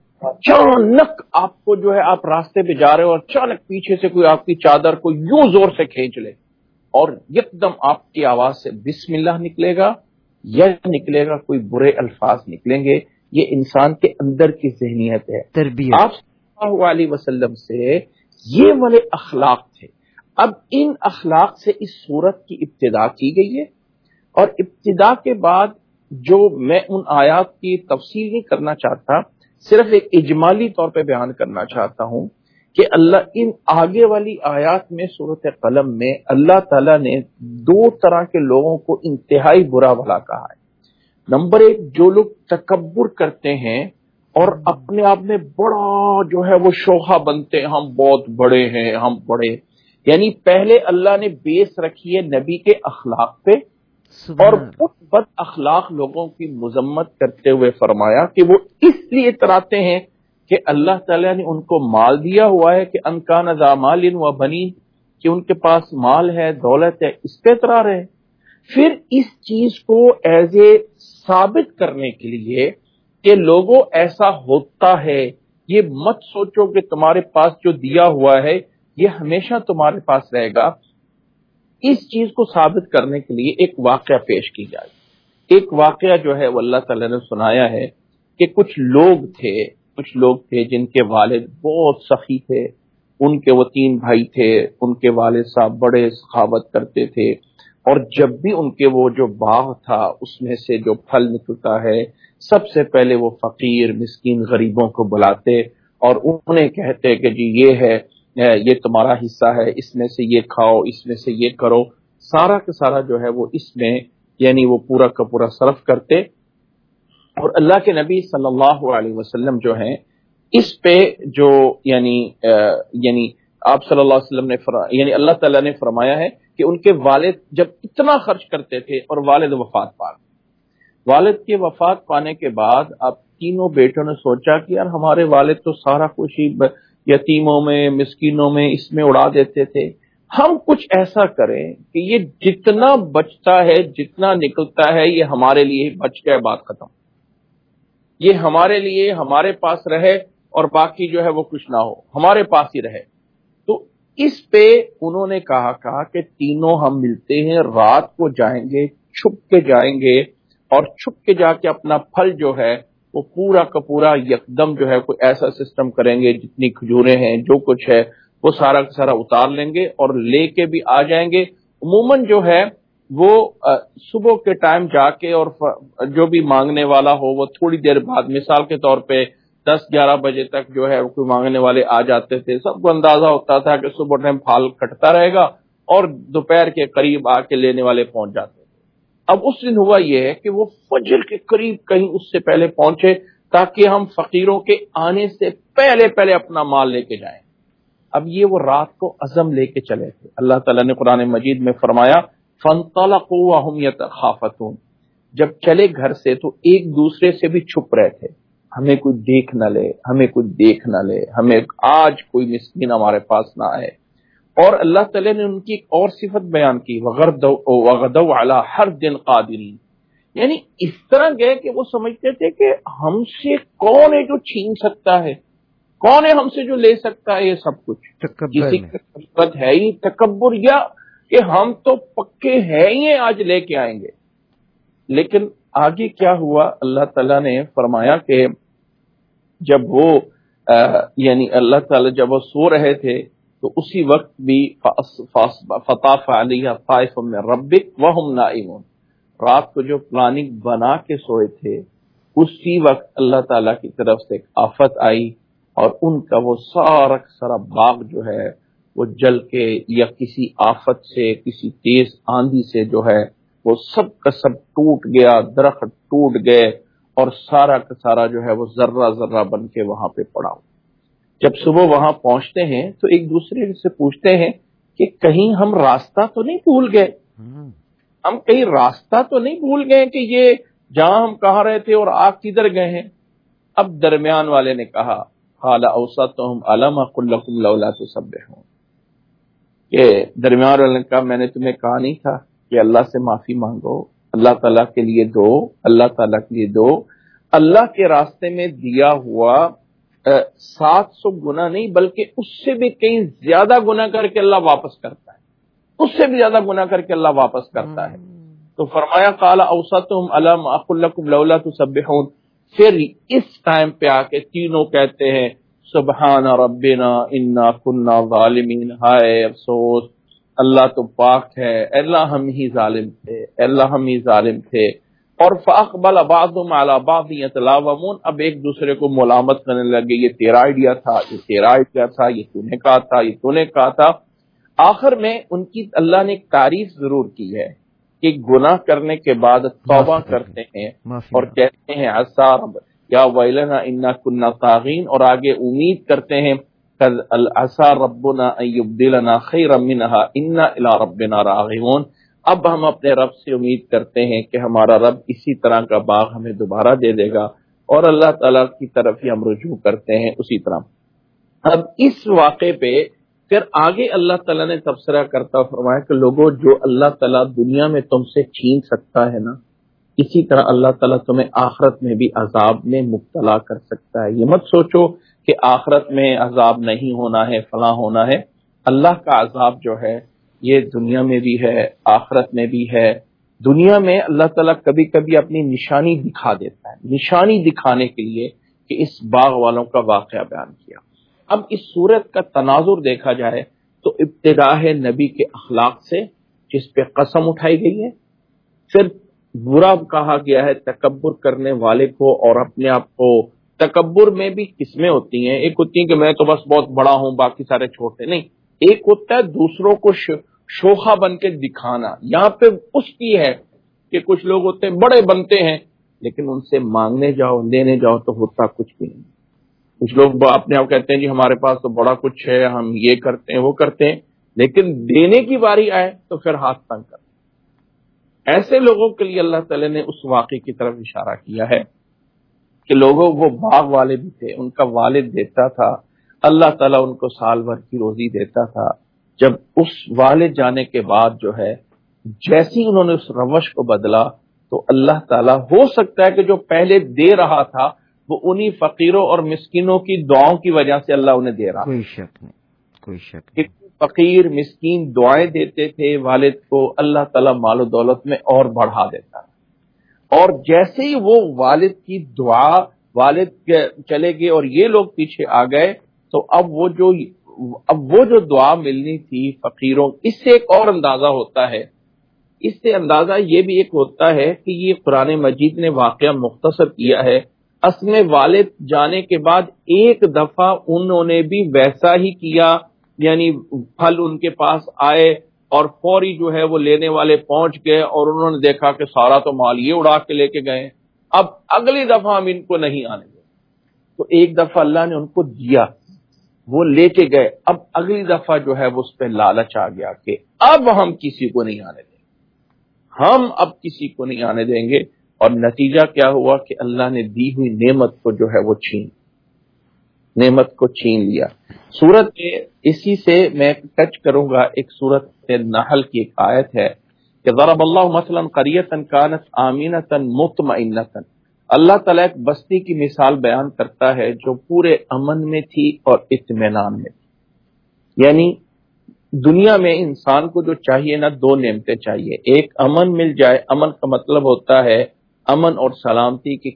اچانک آپ کو جو ہے آپ راستے پہ جا رہے ہو، اچانک پیچھے سے کوئی آپ کی چادر کو یوں زور سے کھینچ لے اور یکدم آپ کی آواز سے بسم اللہ نکلے گا یا نکلے گا کوئی برے الفاظ نکلیں گے، یہ انسان کے اندر کی ذہنیت ہے۔ تربیت۔ آپ صلی اللہ علیہ وسلم سے یہ والے اخلاق تھے۔ اب ان اخلاق سے اس سورت کی ابتدا کی گئی ہے، اور ابتدا کے بعد جو میں ان آیات کی تفصیل نہیں کرنا چاہتا، صرف ایک اجمالی طور پہ بیان کرنا چاہتا ہوں کہ اللہ ان آگے والی آیات میں سورۃ قلم میں اللہ تعالیٰ نے دو طرح کے لوگوں کو انتہائی برا بھلا کہا ہے۔ نمبر ایک، جو لوگ تکبر کرتے ہیں اور اپنے آپ میں بڑا جو ہے وہ شوخا بنتے ہیں، ہم بہت بڑے ہیں، ہم بڑے، یعنی پہلے اللہ نے بیس رکھی ہے نبی کے اخلاق پہ، اور ان بد اخلاق لوگوں کی مذمت کرتے ہوئے فرمایا کہ وہ اس لیے اتراتے ہیں کہ اللہ تعالیٰ نے ان کو مال دیا ہوا ہے کہ ان کان ذا مال و بنین، کہ ان کے پاس مال ہے، دولت ہے، اس پہ اترا رہے۔ پھر اس چیز کو ایز اے ثابت کرنے کے لیے کہ لوگوں ایسا ہوتا ہے، یہ مت سوچو کہ تمہارے پاس جو دیا ہوا ہے یہ ہمیشہ تمہارے پاس رہے گا، اس چیز کو ثابت کرنے کے لیے ایک واقعہ پیش کی جائے۔ ایک واقعہ جو ہے وہ اللہ تعالیٰ نے سنایا ہے کہ کچھ لوگ تھے جن کے والد بہت سخی تھے، ان کے وہ 3 بھائی تھے، ان کے والد صاحب بڑے سخاوت کرتے تھے، اور جب بھی ان کے وہ جو باغ تھا اس میں سے جو پھل نکلتا ہے سب سے پہلے وہ فقیر مسکین غریبوں کو بلاتے اور انہیں کہتے کہ جی یہ تمہارا حصہ ہے، اس میں سے یہ کھاؤ، اس میں سے یہ کرو، سارا کا سارا جو ہے وہ اس میں یعنی وہ پورا کا پورا صرف کرتے۔ اور اللہ کے نبی صلی اللہ علیہ وسلم جو ہیں اس پہ جو یعنی آپ صلی اللہ علیہ وسلم نے یعنی اللہ تعالیٰ نے فرمایا ہے کہ ان کے والد جب اتنا خرچ کرتے تھے اور والد وفات پا گئے، والد کے وفات پانے کے بعد اب تینوں بیٹوں نے سوچا کہ یار ہمارے والد تو سارا کچھ ہی یتیموں میں مسکینوں میں اس میں اڑا دیتے تھے، ہم کچھ ایسا کریں کہ یہ جتنا بچتا ہے جتنا نکلتا ہے یہ ہمارے لیے بچ گئے، بات ختم، یہ ہمارے لیے ہمارے پاس رہے اور باقی جو ہے وہ کچھ نہ ہو، ہمارے پاس ہی رہے۔ تو اس پہ انہوں نے کہا کہ تینوں ہم ملتے ہیں، رات کو جائیں گے، چھپ کے جائیں گے اور چھپ کے جا کے اپنا پھل جو ہے وہ پورا کا پورا یکدم جو ہے کوئی ایسا سسٹم کریں گے، جتنی کھجوریں ہیں جو کچھ ہے وہ سارا کا سارا اتار لیں گے اور لے کے بھی آ جائیں گے۔ عموماً جو ہے وہ صبح کے ٹائم جا کے اور جو بھی مانگنے والا ہو وہ تھوڑی دیر بعد، مثال کے طور پہ 10-11 بجے تک جو ہے کوئی مانگنے والے آ جاتے تھے، سب کو اندازہ ہوتا تھا کہ صبح ٹائم پھال کٹتا رہے گا اور دوپہر کے قریب آ کے لینے والے پہنچ جاتے تھے۔ اب اس دن ہوا یہ ہے کہ وہ فجر کے قریب کہیں اس سے پہلے پہنچے تاکہ ہم فقیروں کے آنے سے پہلے اپنا مال لے کے جائیں۔ اب یہ وہ رات کو عزم لے کے چلے تھے۔ اللہ تعالیٰ نے قرآن مجید میں فرمایا فَانطَلَقُوا وَهُمْ يَتَخَافَتُونَ، جب چلے گھر سے تو ایک دوسرے سے بھی چھپ رہے تھے، ہمیں کوئی دیکھ نہ لے، ہمیں کوئی دیکھ نہ لے، ہمیں آج کوئی مسکین ہمارے پاس نہ آئے۔ اور اللہ تعالیٰ نے ان کی ایک اور صفت بیان کی، وغدوا علی حرد قادرین، یعنی اس طرح گئے کہ وہ سمجھتے تھے کہ ہم سے کون ہے جو چھین سکتا ہے، کون ہے ہم سے جو لے سکتا ہے یہ سب کچھ، کسی کی قدرت ہے ہی، تکبر یا کہ ہم تو پکے ہیں ہی آج لے کے آئیں گے۔ لیکن آگے کیا ہوا، اللہ تعالیٰ نے فرمایا کہ جب وہ یعنی اللہ تعالیٰ جب وہ سو رہے تھے تو اسی وقت بھی فطاف علیہا طائف من ربک وہم نائمون، رات کو جو پلاننگ بنا کے سوئے تھے اسی وقت اللہ تعالیٰ کی طرف سے ایک آفت آئی اور ان کا وہ سارا باغ جو ہے وہ جل کے یا کسی آفت سے کسی تیز آندھی سے جو ہے وہ سب کا سب ٹوٹ گیا، درخت ٹوٹ گئے اور سارا کا سارا جو ہے وہ ذرہ ذرہ بن کے وہاں پہ پڑا۔ جب صبح وہاں پہنچتے ہیں تو ایک دوسرے سے پوچھتے ہیں کہ کہیں ہم راستہ تو نہیں بھول گئے، ہم کہیں راستہ تو نہیں بھول گئے کہ یہ جہاں ہم کہا رہے تھے اور آپ کدھر گئے ہیں؟ اب درمیان والے نے کہا قال اوسطهم الم اقل لكم لولا تسبحون، کہ درمیان والے نے کہا میں نے تمہیں کہا نہیں تھا کہ اللہ سے معافی مانگو، اللہ تعالیٰ کے لیے دو، اللہ تعالیٰ کے لیے دو، اللہ کے راستے میں دیا ہوا 700 گنا نہیں بلکہ اس سے بھی کہیں زیادہ گنا کر کے اللہ واپس کرتا ہے، اس سے بھی زیادہ گنا کر کے اللہ واپس کرتا ہے۔ تو فرمایا قال اوسطهم الم اقل لكم لولا تسبحون، پھر اس ٹائم پہ آ کے تینوں کہتے ہیں سبحان ربنا انا كنا ظالمین، ہائے افسوس اللہ تو پاک ہے، اللہ ہم ہی ظالم تھے، اللہ ہم ہی ظالم تھے۔ اور فاقبل بعضهم على بعض يتلاومون، اب ایک دوسرے کو ملامت کرنے لگے، یہ تیرا آئیڈیا تھا، یہ تیرا آئیڈیا تھا، یہ تو نے کہا تھا، یہ تو نے کہا تھا۔ آخر میں ان کی اللہ نے ایک تعریف ضرور کی ہے کہ گناہ کرنے کے بعد توبہ کرتے ہیں اور کہتے ہیں عسى رب یا ویلنا انا كنا طاغین، اور آگے امید کرتے ہیں عسى ربنا ان يبدلنا خيرا منها انا الى ربنا راغبون، اب ہم اپنے رب سے امید کرتے ہیں کہ ہمارا رب اسی طرح کا باغ ہمیں دوبارہ دے دے گا، اور اللہ تعالیٰ کی طرف ہی ہم رجوع کرتے ہیں اسی طرح۔ اب اس واقعے پہ پھر آگے اللہ تعالیٰ نے تبصرہ کرتا فرمایا کہ لوگوں جو اللہ تعالیٰ دنیا میں تم سے چھین سکتا ہے نا، اسی طرح اللہ تعالیٰ تمہیں آخرت میں بھی عذاب میں مبتلا کر سکتا ہے۔ یہ مت سوچو کہ آخرت میں عذاب نہیں ہونا ہے، فلاں ہونا ہے، اللہ کا عذاب جو ہے یہ دنیا میں بھی ہے، آخرت میں بھی ہے۔ دنیا میں اللہ تعالیٰ کبھی کبھی اپنی نشانی دکھا دیتا ہے، نشانی دکھانے کے لیے کہ اس باغ والوں کا واقعہ بیان کیا۔ اب اس صورت کا تناظر دیکھا جائے تو ابتدا ہے نبی کے اخلاق سے جس پہ قسم اٹھائی گئی ہے، پھر برا کہا گیا ہے تکبر کرنے والے کو، اور اپنے آپ کو تکبر میں بھی قسمیں ہوتی ہیں، ایک ہوتی ہے کہ میں تو بس بہت بڑا ہوں باقی سارے چھوٹے، نہیں، ایک ہوتا ہے دوسروں کو شوخا بن کے دکھانا۔ یہاں پہ اس کی ہے کہ کچھ لوگ ہوتے ہیں بڑے بنتے ہیں لیکن ان سے مانگنے جاؤ لینے جاؤ تو ہوتا کچھ بھی نہیں۔ کچھ لوگ اپنے آپ کہتے ہیں جی ہمارے پاس تو بڑا کچھ ہے، ہم یہ کرتے ہیں وہ کرتے ہیں، لیکن دینے کی باری آئے تو پھر ہاتھ تنگ کرتے ہیں۔ ایسے لوگوں کے لیے اللہ تعالیٰ نے اس واقعے کی طرف اشارہ کیا ہے کہ لوگوں وہ باغ والے بھی تھے، ان کا والد دیتا تھا، اللہ تعالیٰ ان کو سال بھر کی روزی دیتا تھا۔ جب اس والد جانے کے بعد جو ہے جیسی انہوں نے اس روش کو بدلا تو اللہ تعالیٰ ہو سکتا ہے کہ جو پہلے دے رہا تھا وہ انہی فقیروں اور مسکینوں کی دعاؤں کی وجہ سے اللہ انہیں دے رہا، کوئی شک نہیں، کوئی شک نہیں۔ فقیر مسکین دعائیں دیتے تھے والد کو، اللہ تعالیٰ مال و دولت میں اور بڑھا دیتا، اور جیسے ہی وہ والد کی دعا والد چلے گئے اور یہ لوگ پیچھے آ گئے تو اب وہ جو دعا ملنی تھی فقیروں، اس سے ایک اور اندازہ ہوتا ہے، اس سے اندازہ یہ بھی ایک ہوتا ہے کہ یہ قرآن مجید نے واقعہ مختصر کیا ہے، اصل میں والد جانے کے بعد ایک دفعہ انہوں نے بھی ویسا ہی کیا، یعنی پھل ان کے پاس آئے اور فوری جو ہے وہ لینے والے پہنچ گئے اور انہوں نے دیکھا کہ سارا تو مال یہ اڑا کے لے کے گئے، اب اگلی دفعہ ہم ان کو نہیں آنے دیں۔ تو ایک دفعہ اللہ نے ان کو دیا، وہ لے کے گئے، اب اگلی دفعہ جو ہے وہ اس پہ لالچ آ گیا کہ اب ہم کسی کو نہیں آنے دیں گے، ہم اب کسی کو نہیں آنے دیں گے، اور نتیجہ کیا ہوا کہ اللہ نے دی ہوئی نعمت کو جو ہے وہ چھین، نعمت کو چھین لیا. سورت اسی سے میں ٹچ کروں گا، ایک سورت نحل کی ایک آیت ہے کہ ضرب اللہ مثلا قریۃ کانت آمنۃ مطمئنۃ. اللہ تعالیٰ ایک بستی کی مثال بیان کرتا ہے جو پورے امن میں تھی اور اطمینان میں تھی. یعنی دنیا میں انسان کو جو چاہیے نا، دو نعمتیں چاہیے. ایک امن مل جائے. امن کا مطلب ہوتا ہے امن اور سلامتی، کہ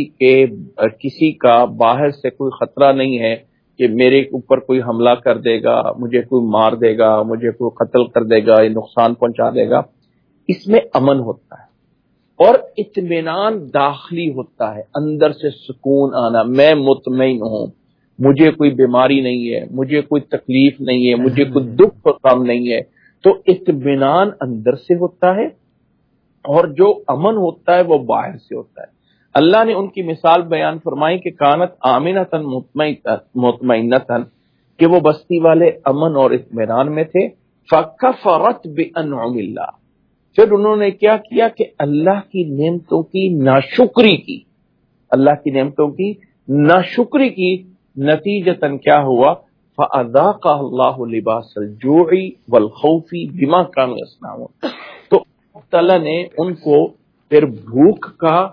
کسی کا باہر سے کوئی خطرہ نہیں ہے کہ میرے اوپر کوئی حملہ کر دے گا، مجھے کوئی مار دے گا، مجھے کوئی قتل کر دے گا، یا نقصان پہنچا دے گا. اس میں امن ہوتا ہے. اور اطمینان داخلی ہوتا ہے، اندر سے سکون آنا، میں مطمئن ہوں، مجھے کوئی بیماری نہیں ہے، مجھے کوئی تکلیف نہیں ہے، مجھے کوئی دکھ اور غم نہیں ہے. تو اطمینان اندر سے ہوتا ہے، اور جو امن ہوتا ہے وہ باہر سے ہوتا ہے. اللہ نے ان کی مثال بیان فرمائی کہ کانت آمنۃ مطمئنۃ، کہ وہ بستی والے امن اور اطمینان میں تھے. فکفرت بانعم اللہ، پھر انہوں نے کیا کیا کہ اللہ کی نعمتوں کی ناشکری کی. اللہ کی نعمتوں کی ناشکری کی. نتیجتاً کیا ہوا؟ فَأَذَاقَهَا اللَّهُ لِبَاسَ الْجُوعِ وَالْخَوْفِ بِمَا كَانُوا يَصْنَعُونَ. تو اللہ تعالیٰ نے ان کو پھر بھوک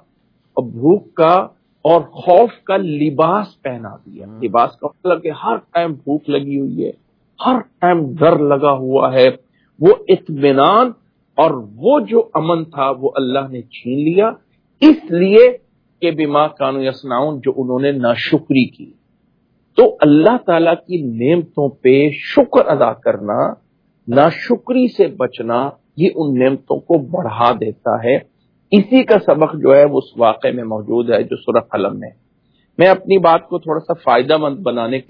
کا اور خوف کا لباس پہنا دیا. لباس کا مطلب کہ ہر ٹائم بھوک لگی ہوئی ہے، ہر ٹائم ڈر لگا ہوا ہے. وہ اطمینان اور وہ جو امن تھا وہ اللہ نے چھین لیا، اس لیے کہ بما کانوا یصنعون، جو انہوں نے ناشکری کی. تو اللہ تعالیٰ کی نعمتوں پہ شکر ادا کرنا، ناشکری سے بچنا، یہ ان نعمتوں کو بڑھا دیتا ہے. اسی کا سبق جو ہے وہ اس واقعے میں موجود ہے جو سورہ قلم میں. میں اپنی بات کو تھوڑا سا فائدہ مند بنانے